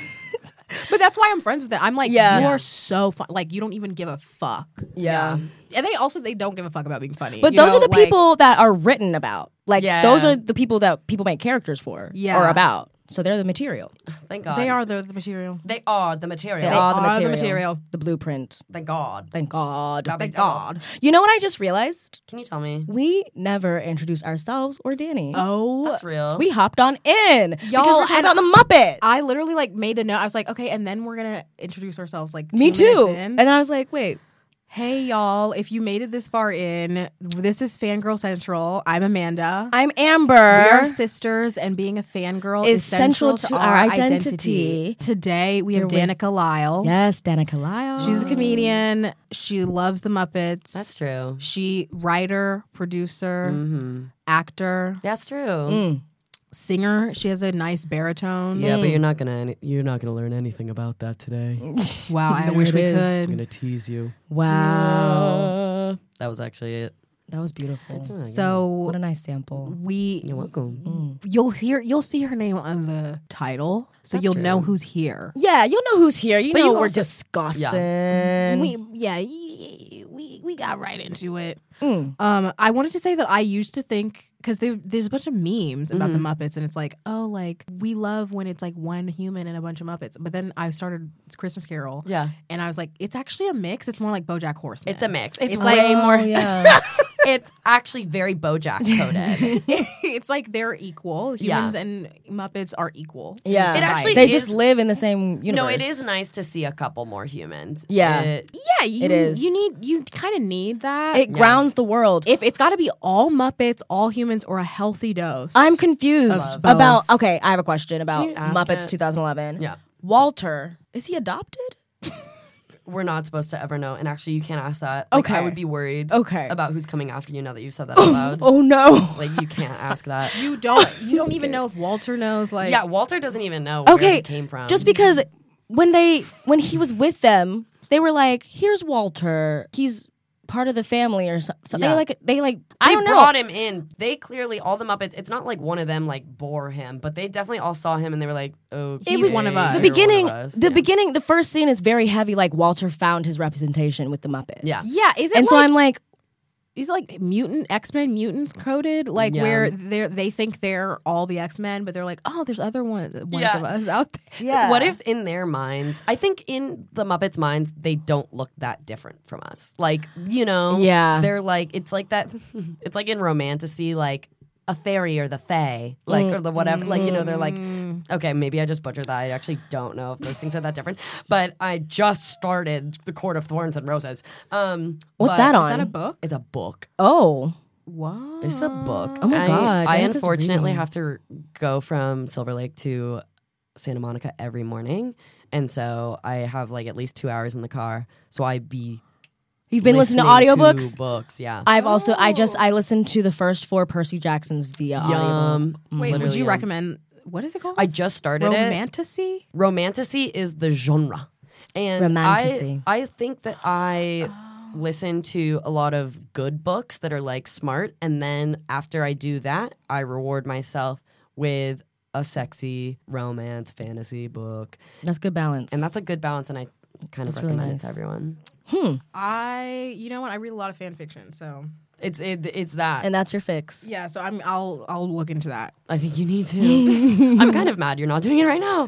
but that's why I'm friends with them. I'm like, Yeah. you Yeah. are so fun. Like you don't even give a fuck. Yeah. And they also they don't give a fuck about being funny. But you those know? are the Like, people that are written about. Like Yeah. those are the people that people make characters for Yeah. or about. So they're the material. Thank God. They are the, the material. They are the material. They, They are, the, are the material. material. The blueprint. Thank God. Thank God. Thank God. You know what I just realized? Can you tell me? We never introduced ourselves or Danny. Oh, That's real. We hopped on in because Y'all, we're talking and about the Muppets. I literally like made a note. I was like, okay, and then we're gonna introduce ourselves. Like Me two too. minutes in. And then I was like, wait. Hey y'all, if you made it this far in, this is Fangirl Central. I'm Amanda. I'm Amber. We are sisters, and being a fangirl Is is, central, central to to our, our identity. identity. Today we have You're with- Danica Lyle. Yes, Danica Lyle. She's a comedian. She loves the Muppets. That's true. She writer, producer, Mm-hmm. actor, That's true. Mm. singer. She has a nice baritone. Yeah, but you're not gonna you're not gonna learn anything about that today. Wow, I There wish it we is. I'm could. gonna tease you. Wow. That was actually it. That was beautiful. So What a nice sample. we You're welcome. you'll hear you'll see her name on the title, so That's you'll true. know who's here. Yeah, you'll know who's here. You But know you we're also- discussing. We yeah, y- we we got right into it. Mm. Um, I wanted to say that I used to think because there, there's a bunch of memes about the Muppets, and it's like, oh, like we love when it's like one human and a bunch of Muppets. But then I started it's Christmas Carol, Yeah. and I was like, it's actually a mix. It's more like BoJack Horseman. It's a mix. It's, It's way like- more. Oh, yeah. It's actually very BoJack coded. it's like they're equal. Yeah. Humans and Muppets are equal. in Yeah. It society. actually they is- just live in the same universe. No, it is nice to see a couple more humans. Yeah. It- yeah, you, It is. You need you kind of need that. It grounds the world. if it's got to be all Muppets, all humans, or a healthy dose. I'm confused Of both. about. Okay, I have a question about you ask Muppets it? twenty eleven. Yeah. Walter, is he adopted? We're not supposed to ever know. And actually, you can't ask that. Like, I Okay. would be worried Okay. about who's coming after you now that you've said that out loud. Oh no. Like, you can't ask that. you don't you don't even know if Walter knows. Like Yeah, Walter doesn't even know where Okay, he came from. just because when they when he was with them, they were like, "Here's Walter. He's part of the family," or something. So Yeah. they like they like I they don't know. brought him in. They clearly, all the Muppets, it's not like one of them like bore him, but they definitely all saw him and they were like, oh, It was one of us. The You're beginning, the beginning, the first scene is very heavy. Like Walter found his representation with the Muppets. yeah. Is it and so like, I'm like, is it like mutant X-Men mutants coded, like Yeah. where they they think they're all the X-Men, but they're like, oh, there's other one, ones Yeah. of us out there. Yeah. What if in their minds, I think in the Muppets' minds, they don't look that different from us. Like, you know, Yeah. they're like, it's like that, it's like in Romantasy, like a fairy or the fae, like, or the whatever, like, you know, they're like, okay, maybe I just butchered that. I actually don't know if those things are that different, but I just started The Court of Thorns and Roses. Um, What's but- that Is on? that a book? It's a book. Oh. What? It's a book. Oh my I, God, I Danica's unfortunately reading. have to go from Silver Lake to Santa Monica every morning, and so I have like at least two hours in the car. So I be You've been listening to listening audiobooks? to books, yeah. I've also I just I listened to the first four Percy Jacksons via audiobook. Yum. Wait, would Literally you yum. recommend? What is it called? I just started it. Romantasy. Romantasy is the genre, and Romantasy. I I think that I listen to a lot of good books that are like smart, and then after I do that, I reward myself with a sexy romance fantasy book, That's good balance. and that's a good balance. And I kind of That's really recommend nice. it to everyone. I, you know what? I read a lot of fan fiction, so It's it, it's that. and that's your fix. yeah. So I'm, I'll, I'll look into that. I think you need to. I'm kind of mad you're not doing it right now.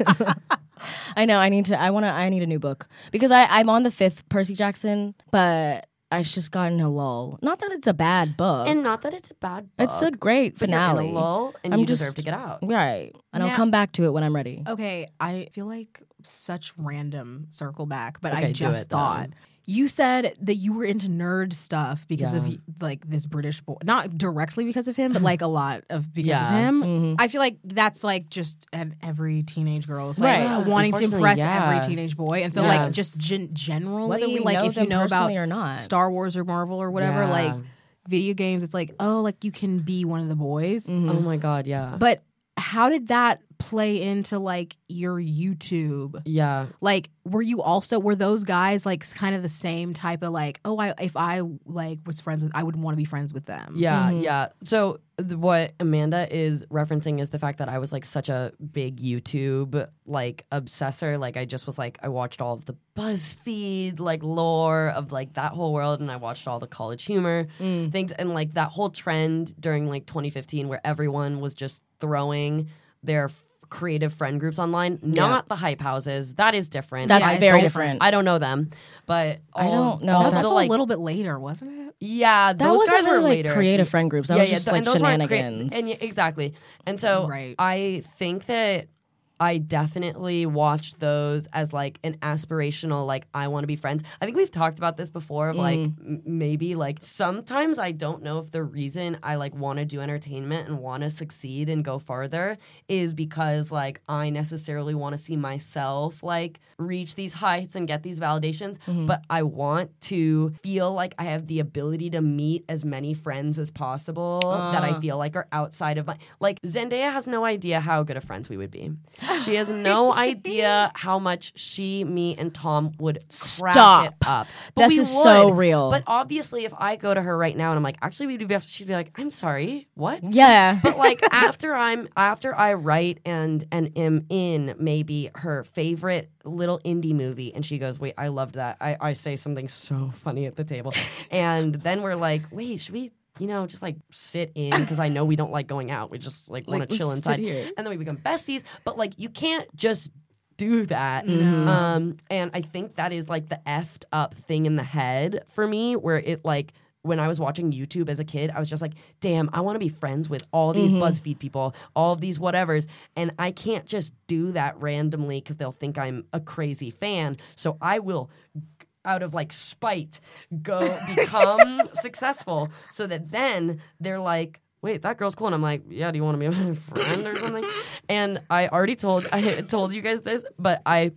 I know. I need to. I want to. I need a new book because I, I'm on the fifth Percy Jackson, but I just got in a lull. Not that it's a bad book. And not that it's a bad book. it's a great but you're finale. in a lull, and I'm you just- deserve to get out. Right, and I'll Now- come back to it when I'm ready. Okay, I feel like such random circle back, but Okay, I do just it, then. thought you said that you were into nerd stuff because Yeah. of like this British boy, not directly because of him, but like a lot of because Yeah. of him. Mm-hmm. I feel like that's like just an every teenage girl's like Right. wanting to Unfortunately, impress yeah. every teenage boy, and so Yes. like just gen- generally, Whether we like know if you them know about personally or not. Star Wars or Marvel or whatever, Yeah. like video games, it's like oh, like you can be one of the boys, Oh my god, yeah. but how did that play into like your YouTube? yeah. Like, were you also were those guys like kind of the same type of like, oh, I if I like was friends with, I would want to be friends with them. Yeah, yeah. So th- what Amanda is referencing is the fact that I was like such a big YouTube like obsessor. Like I just was like I watched all of the BuzzFeed like lore of like that whole world, and I watched all the College Humor things, and like that whole trend during like twenty fifteen where everyone was just throwing their f- creative friend groups online, not the hype houses. That is different. That's Yeah, I it's very don't- different. I don't know them, but I all- don't know all That was That's the, also like, a little bit later, wasn't it? yeah, That those wasn't guys were really, like, later. creative Y- friend groups. That was just, th- like, and those weren't crea- shenanigans. and yeah, exactly. And so Right. I think that I definitely watched those as like an aspirational, like I want to be friends. I think we've talked about this before. Of, like Mm. m- maybe like sometimes I don't know if the reason I like want to do entertainment and want to succeed and go farther is because like I necessarily want to see myself like reach these heights and get these validations. Mm-hmm. But I want to feel like I have the ability to meet as many friends as possible that Uh. I feel like are outside of my like Zendaya has no idea how good of friends we would be. She has no idea how much she, me, and Tom would crack Stop. it up. But This we is so would. real. But obviously, if I go to her right now and I'm like, actually, we'd be best, she'd be like, I'm sorry, what? Yeah. But like after I'm after I write and and am in maybe her favorite little indie movie, and she goes, wait, I loved that. I, I say something so funny at the table, and then we're like, wait, should we? You know, just like sit in because I know we don't like going out. We just like want Like, to chill let's inside, sit here. and then we become besties. But like, you can't just do that. Um, and I think that is like the effed up thing in the head for me, where it like when I was watching YouTube as a kid, I was just like, damn, I want to be friends with all these BuzzFeed people, all of these whatevers, and I can't just do that randomly because they'll think I'm a crazy fan. So I will, out of like spite, go become successful so that then they're like, wait, that girl's cool. And I'm like, yeah, do you want to be my friend or something? And I already told, I told you guys this, but I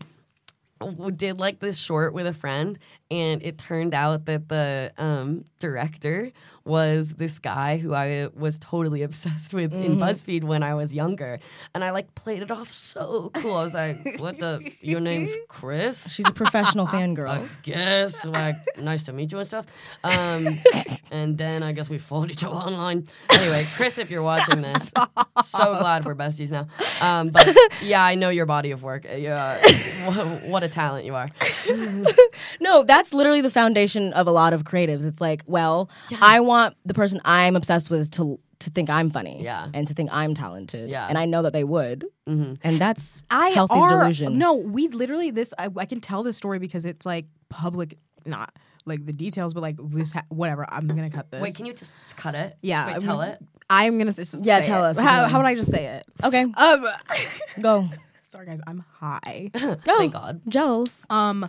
w- did like this short with a friend, and it turned out that the um, director was this guy who I was totally obsessed with in BuzzFeed when I was younger. And I like played it off so cool. I was like, what the, your name's Chris? She's a professional fangirl. I guess, like, nice to meet you and stuff. Um, and then I guess we followed each other online. Anyway, Chris, if you're watching this, so glad we're besties now. Um, but yeah, I know your body of work. Uh, Yeah, what, what a talent you are. No, that that's literally the foundation of a lot of creatives. It's like, well, yes. I want the person I'm obsessed with to to think I'm funny, yeah. and to think I'm talented, yeah. and I know that they would, mm-hmm. and that's I healthy are, delusion. No, we literally this. I, I can tell this story because it's like public, not like the details, but like this. Ha- whatever. I'm gonna cut this. Wait, can you just cut it? Yeah, Wait, I'm tell gonna, it. I'm gonna just yeah, say tell it. us. How, how would I just say it? Okay, um, go. Sorry, guys, I'm high. Oh, thank God. Jealous. Um,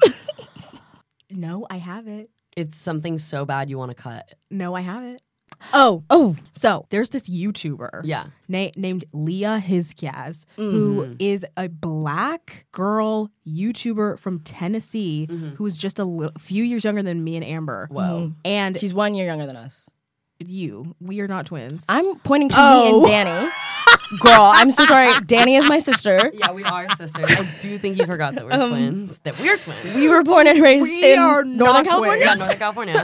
no, I have it. It's something so bad you want to cut. No, I have it. Oh, oh. So there's this YouTuber, Yeah. na- named Leah Hizkiaz, Mm-hmm. who is a black girl YouTuber from Tennessee, Mm-hmm. who is just a li- few years younger than me and Amber. Whoa. And She's one year younger than us. you, we are not twins. I'm pointing to Oh. me and Danny. Girl, I'm so sorry. Danny is my sister. Yeah, we are sisters. I do think you forgot that we're Um, twins. That we're twins. We were born and raised We in are Northern not California. Yeah, Northern California.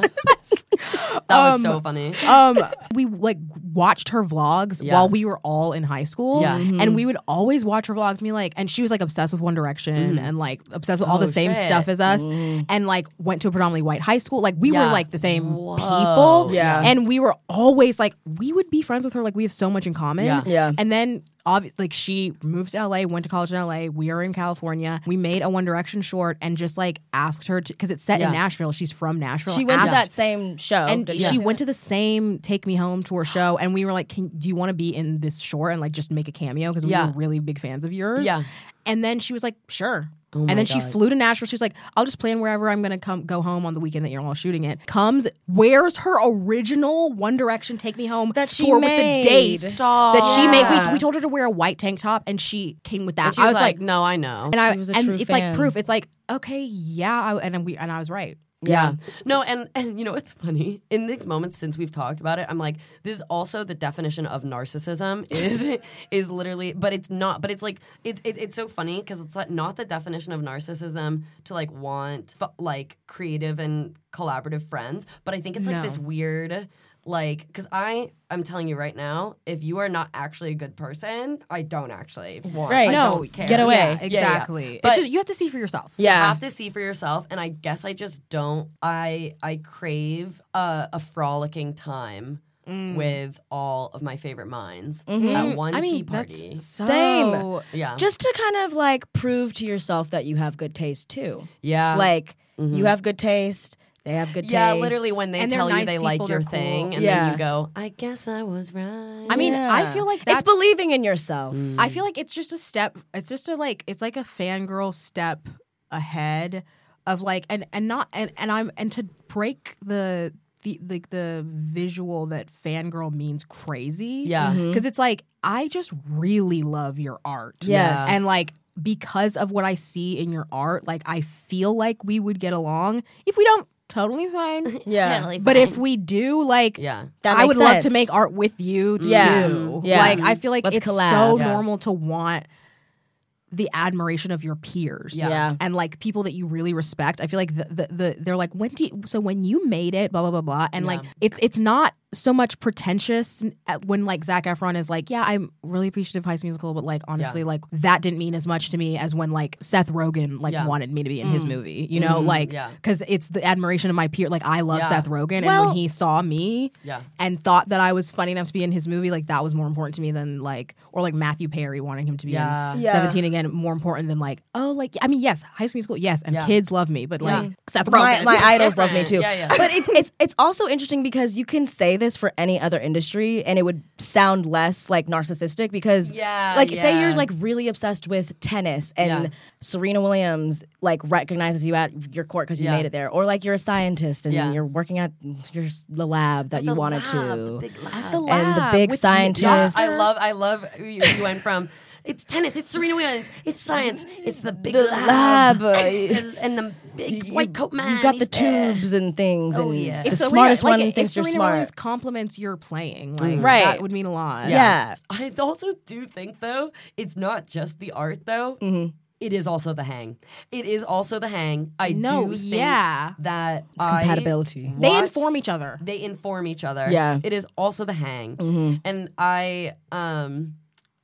That was Um, so funny. um, we like watched her vlogs Yeah. while we were all in high school. Yeah. Mhm. And we would always watch her vlogs and be like, and she was like obsessed with One Direction and like obsessed with all Oh, the same shit. stuff as us and like went to a predominantly white high school. Like we were Yeah. like the same Whoa. people. Yeah. And we were always like, we would be friends with her. Like we have so much in common. Yeah. Yeah. And then obvi- like she moved to L A, went to college in L A. We are in California. We made a One Direction short and just like asked her to, because it's set Yeah. in Nashville. She's from Nashville. She went to Asked- that same show. and didn't she went to the same Take Me Home tour show, and we were like, Can, "Do you want to be in this short and like just make a cameo?" Because we Yeah. were really big fans of yours. Yeah. And then she was like, "Sure." Oh my and then she God. flew to Nashville. She was like, "I'll just plan wherever I'm gonna come go home on the weekend that you're all shooting it." Comes, wears her original One Direction Take Me Home That she tour made. with the date Stop. that she made. Yeah. We, we told her to wear a white tank top, and she came with that. And she I was, was like, like, no, I know. and I She was a and true it's fan. like proof. It's like, okay, yeah, I, and we and I was right. Yeah. No, and and you know what's funny? In these moments since we've talked about it, I'm like, this is also the definition of narcissism is is literally, but it's not, but it's like it's it, it's so funny because it's like not the definition of narcissism to like want f- like creative and collaborative friends, but I think it's like No. this weird like because I I'm telling you right now, if you are not actually a good person, I don't actually want. Right. I No, don't care. get away. Yeah, Yeah, yeah. exactly. But- it's just you have to see for yourself. You Yeah. have to see for yourself, and I guess I just don't. I I crave a, a frolicking time with all of my favorite minds at one I mean, tea that's party. so- Same. Yeah, Just to kind of like prove to yourself that you have good taste too. yeah, Like you have good taste, they have good yeah. taste. Literally, when they And they're tell you nice they like people, your they're cool. thing, and Yeah. then you go, "I guess I was right." I mean, I Yeah. feel like it's that's, believing in yourself. I feel like it's just a step. It's just a like. It's like a fangirl step ahead of like, and and not and and I'm and to break the the like the visual that fangirl means crazy. Yeah. Mhm. because it's like I just really love your art. Yes. and like. Because of what I see in your art, like I feel like we would get along. If we don't, totally fine. Yeah. But if we do, like, yeah, That I makes would love to sense. make art with you too. Yeah. Yeah. Like I feel like Let's it's collab. so Yeah. normal to want the admiration of your peers. Yeah. Yeah. And like people that you really respect. I feel like the the, the they're like, when do you, so when you made it, blah blah blah blah. And Yeah. like it's it's not so much pretentious at- when like Zac Efron is like, yeah, I'm really appreciative of High School Musical, but like honestly, Yeah. like that didn't mean as much to me as when like Seth Rogen like Yeah. wanted me to be in his movie. You know, like Yeah. because it's the admiration of my peer. Like I love Yeah. Seth Rogen, and Well- when he saw me, Yeah. and thought that I was funny enough to be in his movie, like that was more important to me than like, or like Matthew Perry wanting him to be Yeah. in Yeah. seventeen again, more important than like, oh, like, I mean, yes, High School Musical, yes, and Yeah. kids love me, but like Yeah. Seth my, Rogen. my idols love me too. Yeah, yeah. But it's it's it's also interesting because you can say this for any other industry and it would sound less like narcissistic because Yeah, like say yeah. you're like really obsessed with tennis and Yeah. Serena Williams like recognizes you at your court because you Yeah. made it there, or like you're a scientist and Yeah. you're working at your s- the lab that you The wanted lab, to. the big lab. At the And the lab big with scientist. Yeah, Yes. I love, I love. You, you went from it's tennis, it's Serena Williams, it's science, it's the big The lab, lab, uh, and, and the big white coat man. You got the he's there. tubes and things. Oh, and yeah. the If Serena- smartest like, one if thinks you're Serena smart. Williams compliments your playing, like Right. that would mean a lot. Yeah. I also do think though it's not just the art though. Mm-hmm. It is also the hang. It is also the hang. I No, do think yeah. that It's I compatibility. They watch- inform each other. They inform each other. Yeah. It is also the hang. Mm-hmm. And I um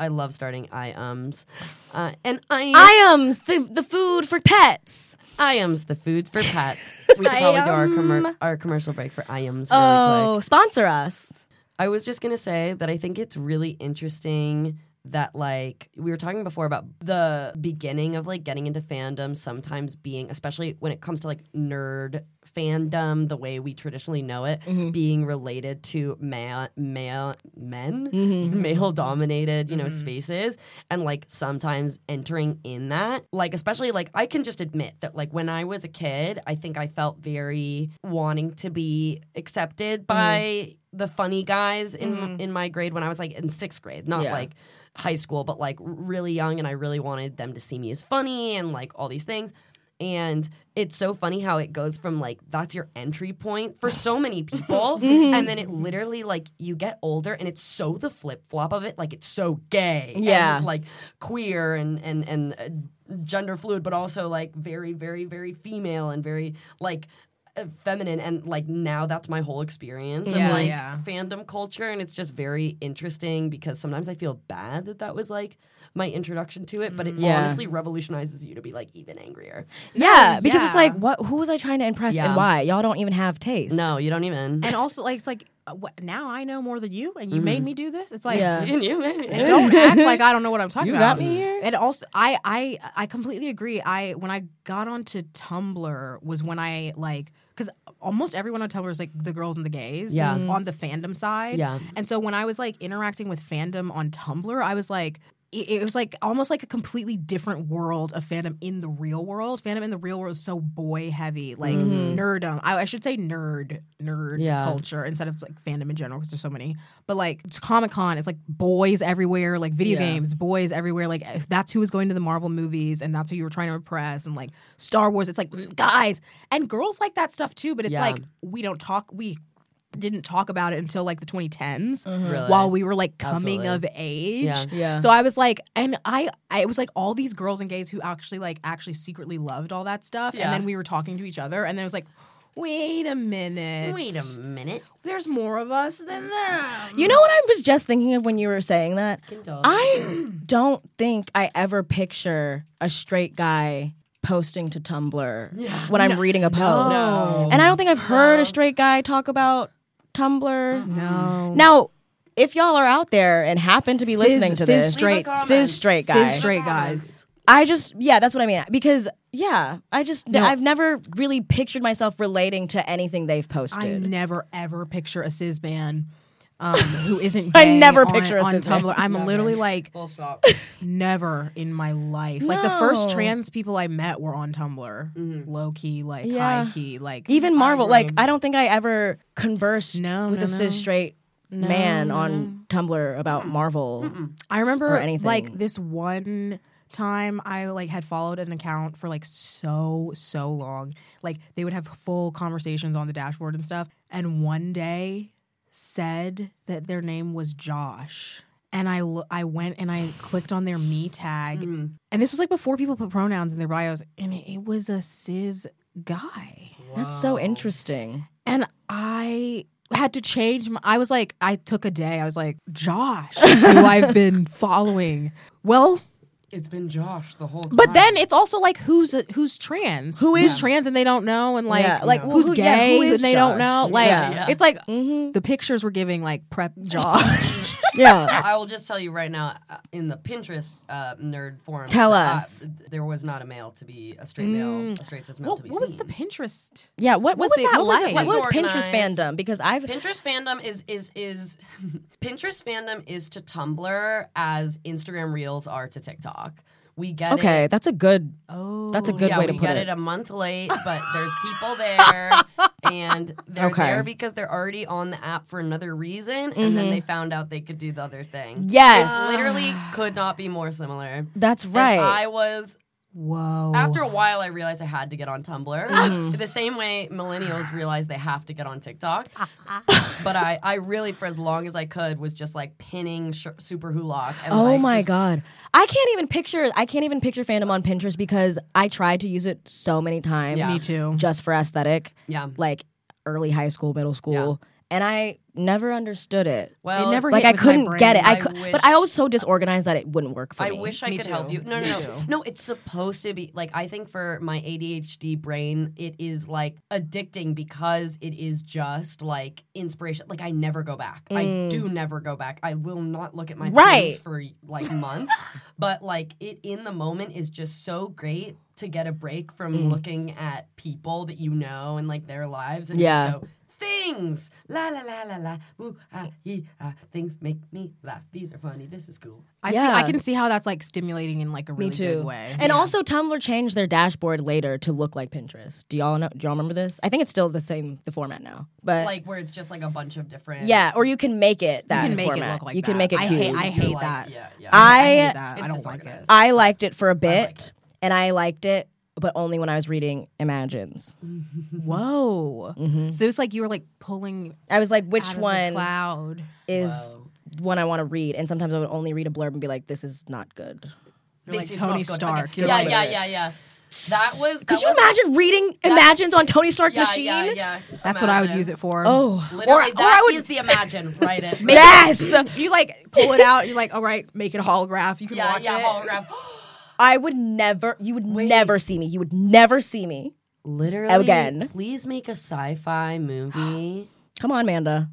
I love starting I ums. Uh, and I I-ums, the, the food for pets. I ums, the food for pets. We should probably do our, commer- our commercial break for I ums really Oh, quick. sponsor us. I was just going to say that I think it's really interesting that, like, we were talking before about the beginning of, like, getting into fandom sometimes being, especially when it comes to, like, nerd fandom, the way we traditionally know it, Mm-hmm. being related to male, male men, Mm-hmm. male-dominated, you know, spaces, and, like, sometimes entering in that. Like, especially, like, I can just admit that, like, when I was a kid, I think I felt very wanting to be accepted by the funny guys in in my grade when I was, like, in sixth grade, not, Yeah. like, high school, but like really young, and I really wanted them to see me as funny and like all these things. And it's so funny how it goes from like that's your entry point for so many people, and then it literally like you get older and it's so the flip flop of it, like it's so gay, Yeah. and, like queer and and and uh, gender fluid, but also like very very very female and very like uh, feminine, and like now that's my whole experience Yeah, of like yeah. fandom culture, and it's just very interesting because sometimes I feel bad that that was like my introduction to it, but it Yeah. honestly revolutionizes you to be like even angrier. Yeah, because it's yeah. like, what? Who was I trying to impress Yeah. and why? Y'all don't even have taste. No, you don't even. And also, like, it's like, uh, what, now I know more than you, and you made me do this. It's like, Yeah. And you, and don't act like I don't know what I'm talking You about. got me here. And also, I, I, I completely agree. I when I got onto Tumblr was when I like because almost everyone on Tumblr is like the girls and the gays, Yeah. on the fandom side. Yeah. And so when I was like interacting with fandom on Tumblr, I was like. It it was like almost like a completely different world of fandom in the real world. Fandom in the real world is so boy heavy, like nerdum. I, I should say nerd, nerd Yeah. culture instead of like fandom in general because there's so many. But like it's Comic Con, it's like boys everywhere, like video Yeah. games, boys everywhere. Like that's who was going to the Marvel movies, and that's who you were trying to impress. And like Star Wars, it's like mm, guys and girls like that stuff too. But it's Yeah. like we don't talk. We didn't talk about it until like the twenty tens Really? while we were like coming Absolutely. of age. Yeah. Yeah. So I was like, and I, I, it was like all these girls and gays who actually like actually secretly loved all that stuff. Yeah. And then we were talking to each other, and then it was like, wait a minute. Wait a minute. There's more of us than them. You know what I was just thinking of when you were saying that? Kindle. I don't think I ever picture a straight guy posting to Tumblr when I'm reading a post. No. And I don't think I've heard a straight guy talk about Tumblr. No. Now, if y'all are out there and happen to be listening to cis this, straight, Leave a comment. cis straight guy, cis straight guys. I just, yeah, that's what I mean. Because, yeah, I just, No. I've never really pictured myself relating to anything they've I posted. never ever picture a cis man um, who isn't gay I never on, picture a on cis man. Tumblr. I'm literally like Full stop. never in my life. Like the first No. trans people I met were on Tumblr, low key, like Yeah. high key, like Even Marvel, agree. like, I don't think I ever conversed No, with no, a no. cis straight No, man no, on Tumblr about Marvel. I remember or anything. like this one time I like had followed an account for like so so long. Like they would have full conversations on the dashboard and stuff. And one day said that their name was Josh. And I lo- I went and I clicked on their me tag. And this was like before people put pronouns in their bios, and it, it was a cis guy. That's so interesting. And I had to change my, I was like, I took a day. I was like, Josh, is who I've been following. Well, It's been Josh the whole time. but then it's also like, who's who's trans? Who is trans and they don't know? And like, Yeah, like, who's who- yeah, gay who is and they don't Josh? know? Like, Yeah. Yeah. it's like Mm-hmm. the pictures were giving like prep Josh. Yeah. I will just tell you right now, uh, in the Pinterest uh, nerd forum, Tell uh, us. there was not a male to be a straight male, a straight cis male what to be what was seen. the Pinterest? Yeah, what, What was, was the, that what was, like? it- what was Pinterest Disorganized. fandom? Because I've Pinterest fandom is is is Pinterest fandom is to Tumblr as Instagram Reels are to TikTok. We get okay. it. That's a good. Oh, That's a good yeah, way we to put get it. it a month late, but there's people there, and they're Okay. there because they're already on the app for another reason, and then they found out they could do the other thing. Yes. It literally could not be more similar. That's And right. I was Whoa. after a while, I realized I had to get on Tumblr. Mm-hmm. The same way millennials realize they have to get on TikTok. But I, I really, for as long as I could, was just like pinning sh- Super Hulock. And Oh like, my just- god. I can't even picture I can't even picture fandom on Pinterest because I tried to use it so many times Yeah. Me too. just for aesthetic. Yeah. Like early high school, middle school. and I never understood it. Well, It never Like hit I with my couldn't get it. brain. I, I could, wish- but I was so disorganized that it wouldn't work for I me. wish I Me could too. help you. No, Me no, no. too. No, it's supposed to be like I think for my A D H D brain, it is like addicting because it is just like inspiration. Like I never go back. I do never go back. I will not look at my Right. pins for like months. But like it in the moment is just so great to get a break from looking at people that you know and like their lives and Yeah. just go things la la la la la ooh, ah, yee, ah, things make me laugh. These are funny. This is cool. I, Yeah. feel, I can see how that's like stimulating in like a really Me too. good way. And also, Tumblr changed their dashboard later to look like Pinterest. Do y'all know? Do y'all remember this? I think it's still the same, the format now. But Like where it's just like a bunch of different. yeah, or you can make it that you can make format. it look like you that. can make it I cute. hate, I You're hate like, that. Yeah, yeah. I I hate that. It's I don't like it. disorganized. I liked it for a bit, like it. and I liked it, but only when I was reading Imagines. Whoa. So it's like you were like pulling I was like, which out of the one cloud. is Whoa. one I want to read? And sometimes I would only read a blurb and be like, this is not good. You're This like is Tony not good. Stark. Okay. You're Yeah, like- yeah, yeah, yeah. That was. That Could you was, imagine reading Imagines on Tony Stark's Yeah, machine? yeah, yeah. That's what I would Imagine. use it for. Oh. Literally, Or- or that I would- is the imagine. Write it. Yes! You like pull it out. You're like, all right, make it a holograph. You can Yeah, watch yeah. it. Hologram. I would never, you would never see me. You would never see me. Literally. Again. Please make a sci-fi movie Come on, Amanda.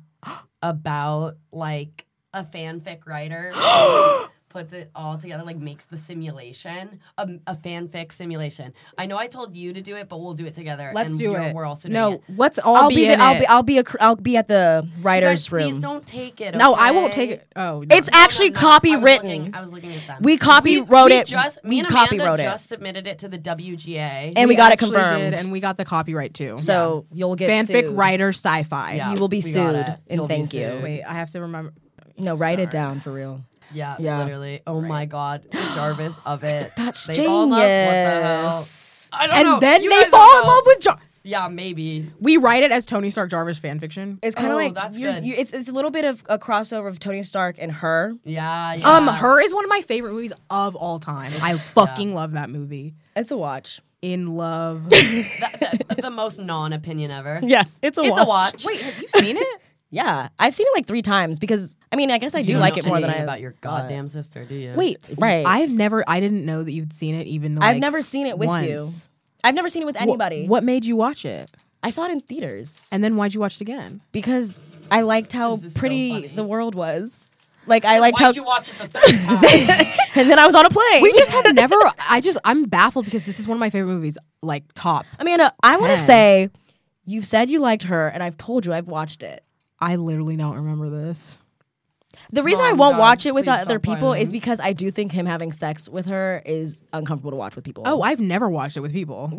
about like a fanfic writer. Puts it all together, like makes the simulation, a, a fanfic simulation. I know I told you to do it, but we'll do it together. Let's and do you're- it. We're also doing No, it. let's all I'll be, be, in the, I'll it. be I'll be a, cr- I'll be at the You writer's guys, room. please don't take it. no, I okay? won't take it. Oh, no. It's No, no, actually no. copywritten. I was looking, I was looking at them. We copy We- wrote we it. Just, we me and copy Amanda wrote it. just submitted it to the W G A. And we got it actually confirmed. did, and we got the copyright too. So you'll get fanfic sued. writer sci-fi. Yeah. You will be We got sued. it. And You'll be thank you. sued. Wait, I have to remember. No, write it Sorry. down for real. Yeah, Yeah. literally. Oh my God, the Jarvis of it. That's they fall in love. What the hell? genius. I don't And know. then You they guys fall don't in know. love with Jar. Yeah, maybe. We write it as Tony Stark Jarvis fanfiction. It's kind of Oh, like that's you're- good. you- it's it's a little bit of a crossover of Tony Stark and her. Yeah, yeah. Um, Her is one of my favorite movies of all time. I fucking love that movie. It's a watch. In love. the, the, the most non-opinion ever. Yeah, it's a It's watch. a watch. Wait, have you seen it? Yeah, I've seen it like three times because I mean I guess I You do don't like know it more than I anything about your goddamn sister, do you? Wait, Right. I've never. I didn't know that you'd seen it. Even like, I've never seen it with once. you. I've never seen it with Wh- anybody. What made you watch it? I saw it in theaters And then why'd you watch it again? because I liked how This is so pretty funny. the world was. Like I liked Why'd how, you watch it the third time? and then I was on a plane. We just have never. I just. I'm baffled because this is one of my favorite movies. Like top. Amanda, I want to ten. say, you've said you liked her, and I've told you I've watched it. I literally don't remember this. The reason I Mom, won't God, watch it with please other stop people playing. is because I do think him having sex with her is uncomfortable to watch with people. Oh, I've never watched it with people.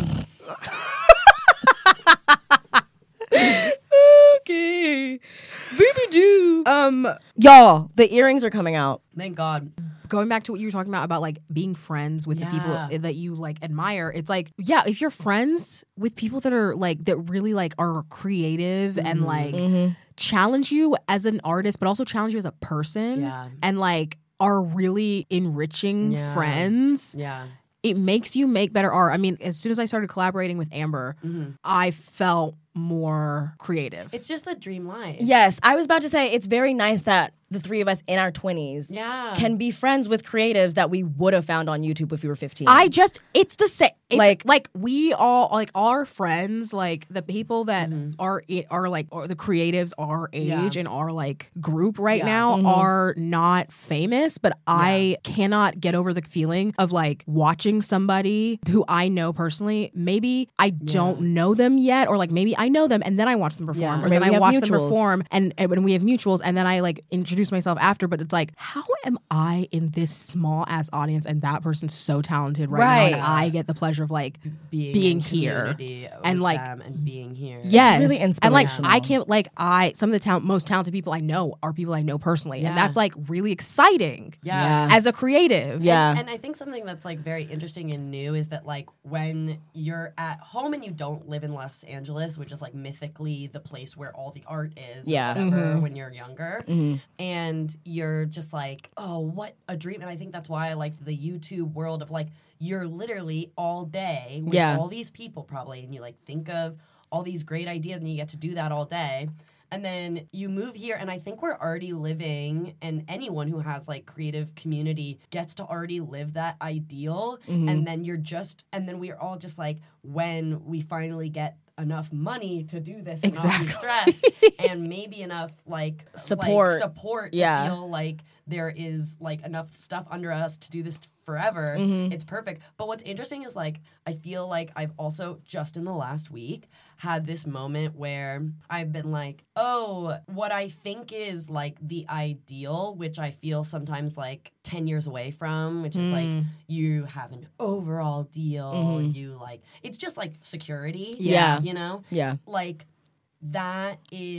okay. Baby do. Um, y'all, the earrings are coming out. Thank God. Going back to what you were talking about about like being friends with Yeah. the people that you like admire, it's like, yeah, if you're friends with people that are like that really like are creative and like challenge you as an artist, but also challenge you as a person, Yeah. and like are really enriching Yeah. friends. Yeah. It makes you make better art. I mean, as soon as I started collaborating with Amber, I felt more creative. It's just the dream life. Yes, I was about to say it's very nice that the three of us in our twenties Yeah. can be friends with creatives that we would have found on YouTube if we were fifteen. I just, it's the same. It's Like- like, like we all, like our friends, like the people that are it are like, or the creatives our age Yeah. and our like group right Yeah. now are not famous, but I cannot get over the feeling of like watching somebody who I know personally. Maybe I don't know them yet, or like maybe I know them and then I watch them perform, Yeah. or Maybe then we I have watch them mutuals. perform, and, and when we have mutuals, and then I like introduce myself after. But it's like, how am I in this small ass audience and that person's so talented right, now, Right. and I get the pleasure of like being, being in here community and, with like- them and being here. yes, really and like inspirational. I can't like I some of the talent most talented people I know are people I know personally, Yeah. and that's like really exciting Yeah. as a creative. Yeah. And I think something that's like very interesting and new is that like when you're at home and you don't live in Los Angeles, which is like mythically the place where all the art is, or Yeah. whatever, when you're younger, and you're just like, oh, what a dream! And I think that's why I liked the YouTube world of like you're literally all day with Yeah. all these people probably, and you like think of all these great ideas, and you get to do that all day. And then you move here, and I think we're already living, and anyone who has like creative community gets to already live that ideal. Mm-hmm. And then you're just, and then we're all just like, when we finally get enough money to do this and Exactly. not be stressed, and maybe enough like Support. like, support to Yeah. feel like there is like enough stuff under us to do this forever. Mm-hmm. It's perfect. But what's interesting is like I feel like I've also just in the last week had this moment where I've been like, oh, what I think is like the ideal, which I feel sometimes like ten years away from, which is like you have an overall deal, Mm-hmm. you like it's just like security. Yeah. You know? Yeah. Like that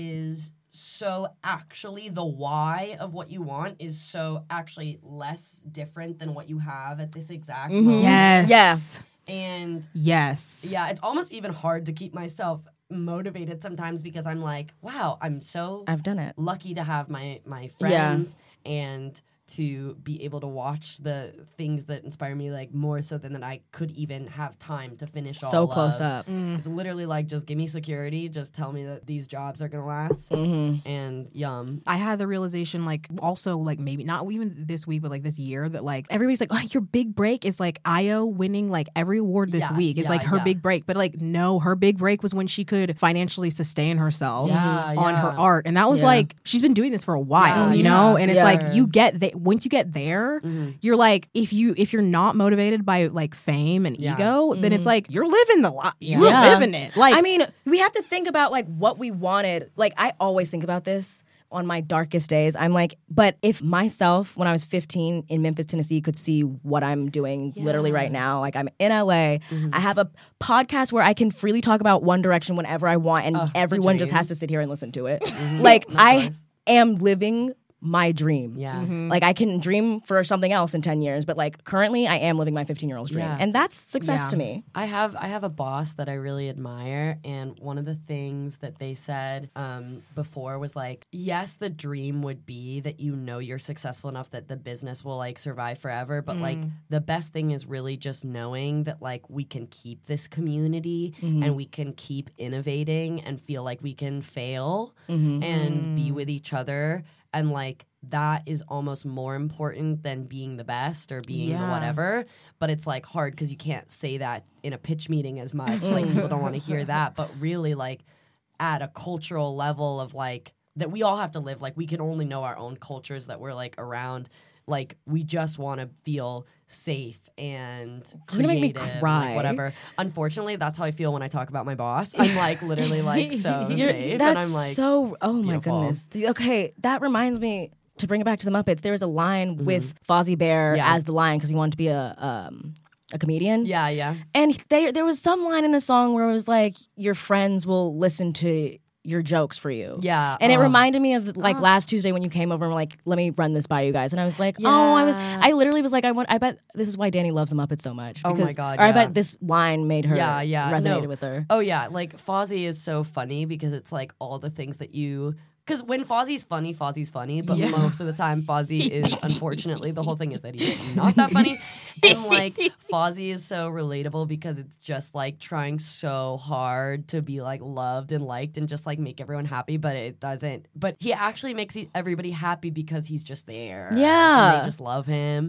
is so actually the why of what you want is so actually less different than what you have at this exact Mm-hmm. moment. Yes. Yeah. And Yes. yeah, it's almost even hard to keep myself motivated sometimes because I'm like, wow, I'm so I've done it. lucky to have my my Yeah. friends and to be able to watch the things that inspire me like more so than that I could even have time to finish all So close of. up. It's literally like just give me security, just tell me that these jobs are gonna last, Mm-hmm. and yum. I had the realization, like, also, like, maybe not even this week, but like this year, that like everybody's like, oh, your big break is like Io winning like every award this Yeah, week. It's yeah, like her yeah. big break. But like, no, her big break was when she could financially sustain herself Yeah, on her yeah. art. And that was Yeah. like, she's been doing this for a while, Yeah, you know? yeah, and it's yeah. like, you get there, once you get there, Mm-hmm. you're like, if you, if you're not motivated by like fame and Yeah. ego, then it's like, you're living the life. You're Yeah. living it. Like, I mean, we have to think about like what we wanted. Like I always think about this on my darkest days. I'm like, but if myself when I was fifteen in Memphis, Tennessee could see what I'm doing literally right now, like I'm in L A, Mm-hmm. I have a podcast where I can freely talk about One Direction whenever I want and Ugh, the everyone just dream. has to sit here and listen to it. Like No I choice. am living my dream. Yeah. Like I can dream for something else in ten years, but like currently I am living my fifteen year old's dream. Yeah. And that's success Yeah. to me. I have I have a boss that I really admire, and one of the things that they said um, before was like, yes, the dream would be that you know you're successful enough that the business will like survive forever, but like the best thing is really just knowing that like we can keep this community and we can keep innovating and feel like we can fail and be with each other. And like that is almost more important than being the best or being the Yeah. whatever. But it's like hard because you can't say that in a pitch meeting as much. Like people don't want to hear that. But really, like at a cultural level of like that we all have to live. Like we can only know our own cultures that we're like around. Like we just want to feel safe and You're gonna make me creative, cry. like whatever. Unfortunately, that's how I feel when I talk about my boss. I'm like literally like so You're- safe, That's and I'm like so. Oh my beautiful. goodness. The- Okay, that reminds me to bring it back to the Muppets. There was a line with Fozzie Bear Mm-hmm. Yeah. as the lion because he wanted to be a um, a comedian. yeah, yeah. And they, there was some line in a song where it was like, "Your friends will listen to your jokes for you." Yeah, And it oh. reminded me of like last Tuesday when you came over and were like, "Let me run this by you guys." And I was like, "Oh, I was." Yeah. I literally was like, "I want." I bet this is why Danny loves the Muppets so much. Oh my because- God, Or I yeah. bet this line made her Yeah, yeah, resonated no. with her. Oh yeah, like Fozzie is so funny because it's like all the things that you. Because when Fozzie's funny, Fozzie's funny, but most of the time Fozzie is, unfortunately, the whole thing is that he's not that funny. And like Fozzie is so relatable because it's just like trying so hard to be like loved and liked and just like make everyone happy, but it doesn't. But he actually makes he- everybody happy because he's just there. Yeah. And they just love him.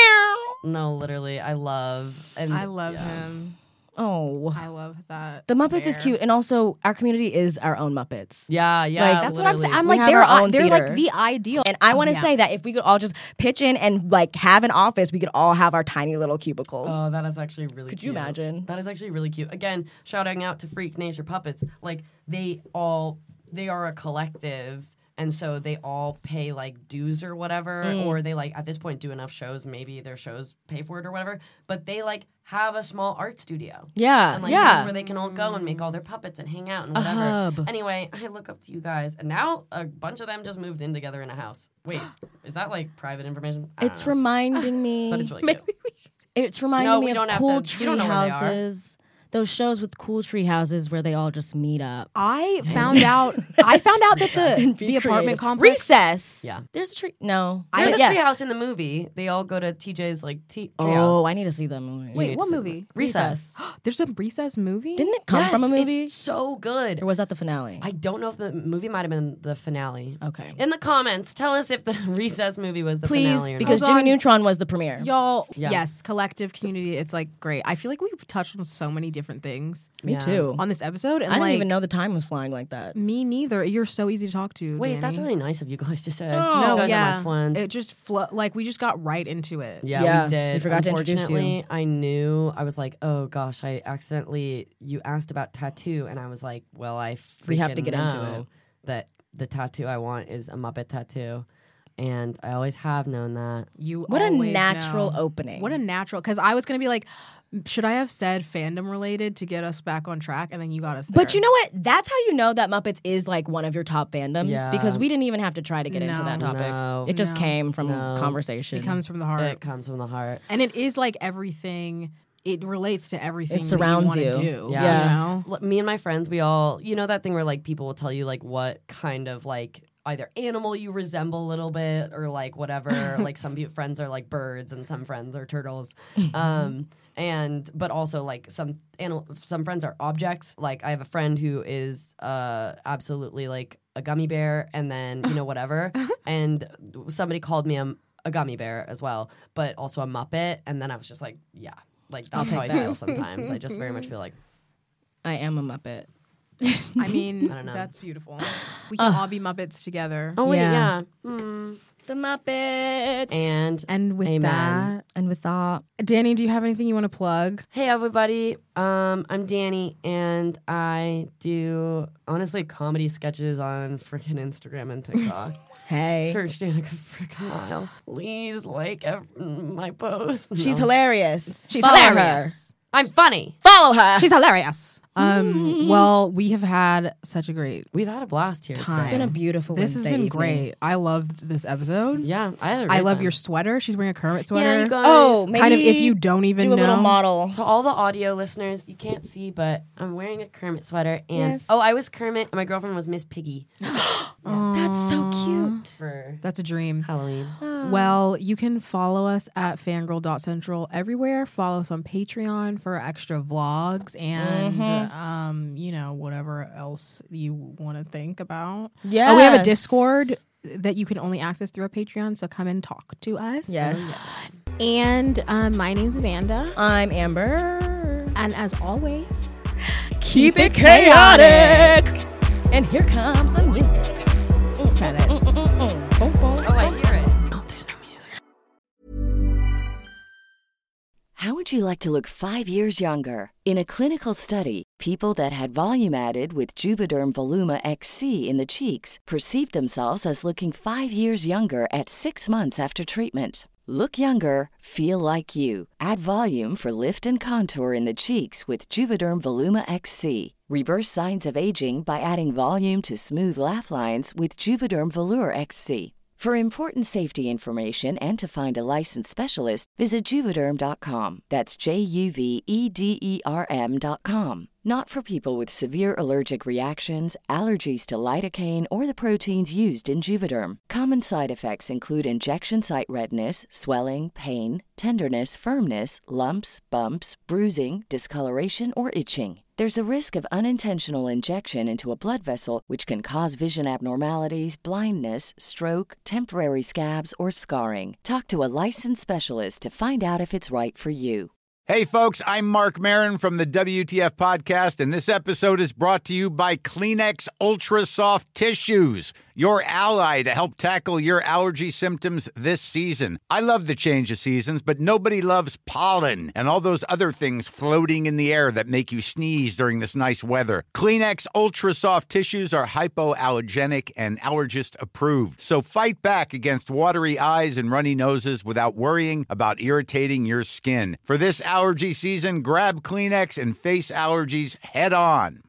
No, literally, I love. And I love yeah. him. Oh. I love that. The Muppets is bear. cute, and also our community is our own Muppets. Yeah, yeah. Like, That's what I'm saying. literally. I'm We like, have they're, our uh, own they're theater. like the ideal. And I want to Yeah. say that if we could all just pitch in and like have an office, we could all have our tiny little cubicles. Oh, that is actually really Could cute. you imagine? That is actually really cute. Again, shouting out to Freak Nature Puppets. Like, they all, they are a collective. And so they all pay like dues or whatever, Mm. or they like at this point do enough shows, maybe their shows pay for it or whatever. But they like have a small art studio. yeah, And like yeah. that's where they can all go and make all their puppets and hang out and A whatever. hub. Anyway, I look up to you guys, and now a bunch of them just moved in together in a house. Wait, is that like private information? I don't It's know. reminding me. But it's really cute. It's reminding No, me we of don't have cool to- you tree don't know where they are. houses those shows with cool tree houses where they all just meet up. I found out. I found out that the Be the apartment creative. complex. Recess. Yeah. There's a tree. No. There's I- a yeah. treehouse in the movie. They all go to T J's like tea Oh, treehouse. I need to see that movie. Wait, need what to see movie? Recess. There's a Recess movie. Didn't it come Yes, from a movie? It's so good. Or was that the finale? I don't know if the movie might have been the finale. Okay. In the comments, tell us if the Recess movie was the Please, finale or because not. Hold Jimmy on. Neutron was the premiere. Y'all, Yeah. yes, collective community. It's like great. I feel like we've touched on so many different things Me Yeah. too. on this episode, and I didn't like, even know the time was flying like that. Me neither. You're so easy to talk to. Wait, that's Danny. really nice of you guys to say. Oh. no, you guys yeah. are my friends. It just flo- like we just got right into it. Yeah, Yeah, we did. we forgot to introduce you. Unfortunately, I knew. I was like, oh gosh, I accidentally. You asked about tattoo, and I was like, well, I freaking We have to get into know it. that the tattoo I want is a Muppet tattoo, and I always have known that. You What a always natural know. opening. What a natural. Because I was gonna be like, should I have said fandom related to get us back on track, and then you got us. There. But you know what? That's how you know that Muppets is like one of your top fandoms Yeah. because we didn't even have to try to get into No. that topic. No. It just No. came from No. conversation. it comes from the heart, It comes from the heart. and it is like everything. It relates to everything. It surrounds that you. you. wanna Do, Yeah. You know? L- Me and my friends, we all, you know, that thing where like people will tell you like what kind of like either animal you resemble a little bit or like whatever. Like some pe- friends are like birds and some friends are turtles. Um, and but also like some animal, some friends are objects. Like I have a friend who is uh, absolutely like a gummy bear, and then you know whatever. And somebody called me a, a gummy bear as well, but also a Muppet. And then I was just like, yeah, like that's how I that. feel sometimes. I just very much feel like. I am a Muppet. I mean, I don't know. that's beautiful. We can all be Muppets together. Oh wait, Yeah. yeah. Hmm. The Muppets. And And with Amen. that, and with that, Danny, do you have anything you want to plug? hey everybody, um, I'm Danny, and I do honestly comedy sketches on freaking Instagram and TikTok. hey, Search Danica Frickamile. Please like ev- my posts. she's No. hilarious. She's Follow hilarious. I'm funny. Her. Follow her. She's hilarious. Um, well, we have had such a great. We've had a blast here. Time. It's today. been a beautiful. This has Wednesday been evening. great. I loved this episode. Yeah, I had a I great love time. your sweater. She's wearing a Kermit sweater. Yeah, you guys. Oh, maybe kind of if you don't even do a know. little model. To all the audio listeners, you can't see, but I'm wearing a Kermit sweater, and Yes. oh, I was Kermit, and my girlfriend was Miss Piggy That's so cute. for That's a dream. Halloween. Well, you can follow us at fangirl dot central everywhere. Follow us on Patreon for extra vlogs and, um, you know, whatever else you want to think about. Yeah. Oh, we have a Discord that you can only access through a Patreon, so come and talk to us. Yes. And um, my name's Amanda. I'm Amber. And as always, Keep it chaotic. And here comes the music. Credits. Oh, I hear it. Oh, there's no music. How would you like to look five years younger? In a clinical study, people that had volume added with Juvederm Voluma X C in the cheeks perceived themselves as looking five years younger at six months after treatment. Look younger, feel like you. Add volume for lift and contour in the cheeks with Juvederm Voluma X C. Reverse signs of aging by adding volume to smooth laugh lines with Juvederm Volure X C. For important safety information and to find a licensed specialist, visit Juvederm dot com. That's J U V E D E R M dot com. Not for people with severe allergic reactions, allergies to lidocaine, or the proteins used in Juvederm. Common side effects include injection site redness, swelling, pain, tenderness, firmness, lumps, bumps, bruising, discoloration, or itching. There's a risk of unintentional injection into a blood vessel, which can cause vision abnormalities, blindness, stroke, temporary scabs, or scarring. Talk to a licensed specialist to find out if it's right for you. Hey, folks, I'm Mark Maron from the W T F Podcast, and this episode is brought to you by Kleenex Ultra Soft Tissues, your ally to help tackle your allergy symptoms this season. I love the change of seasons, but nobody loves pollen and all those other things floating in the air that make you sneeze during this nice weather. Kleenex Ultra Soft Tissues are hypoallergenic and allergist approved, so fight back against watery eyes and runny noses without worrying about irritating your skin. For this allergy season, grab Kleenex and face allergies head on.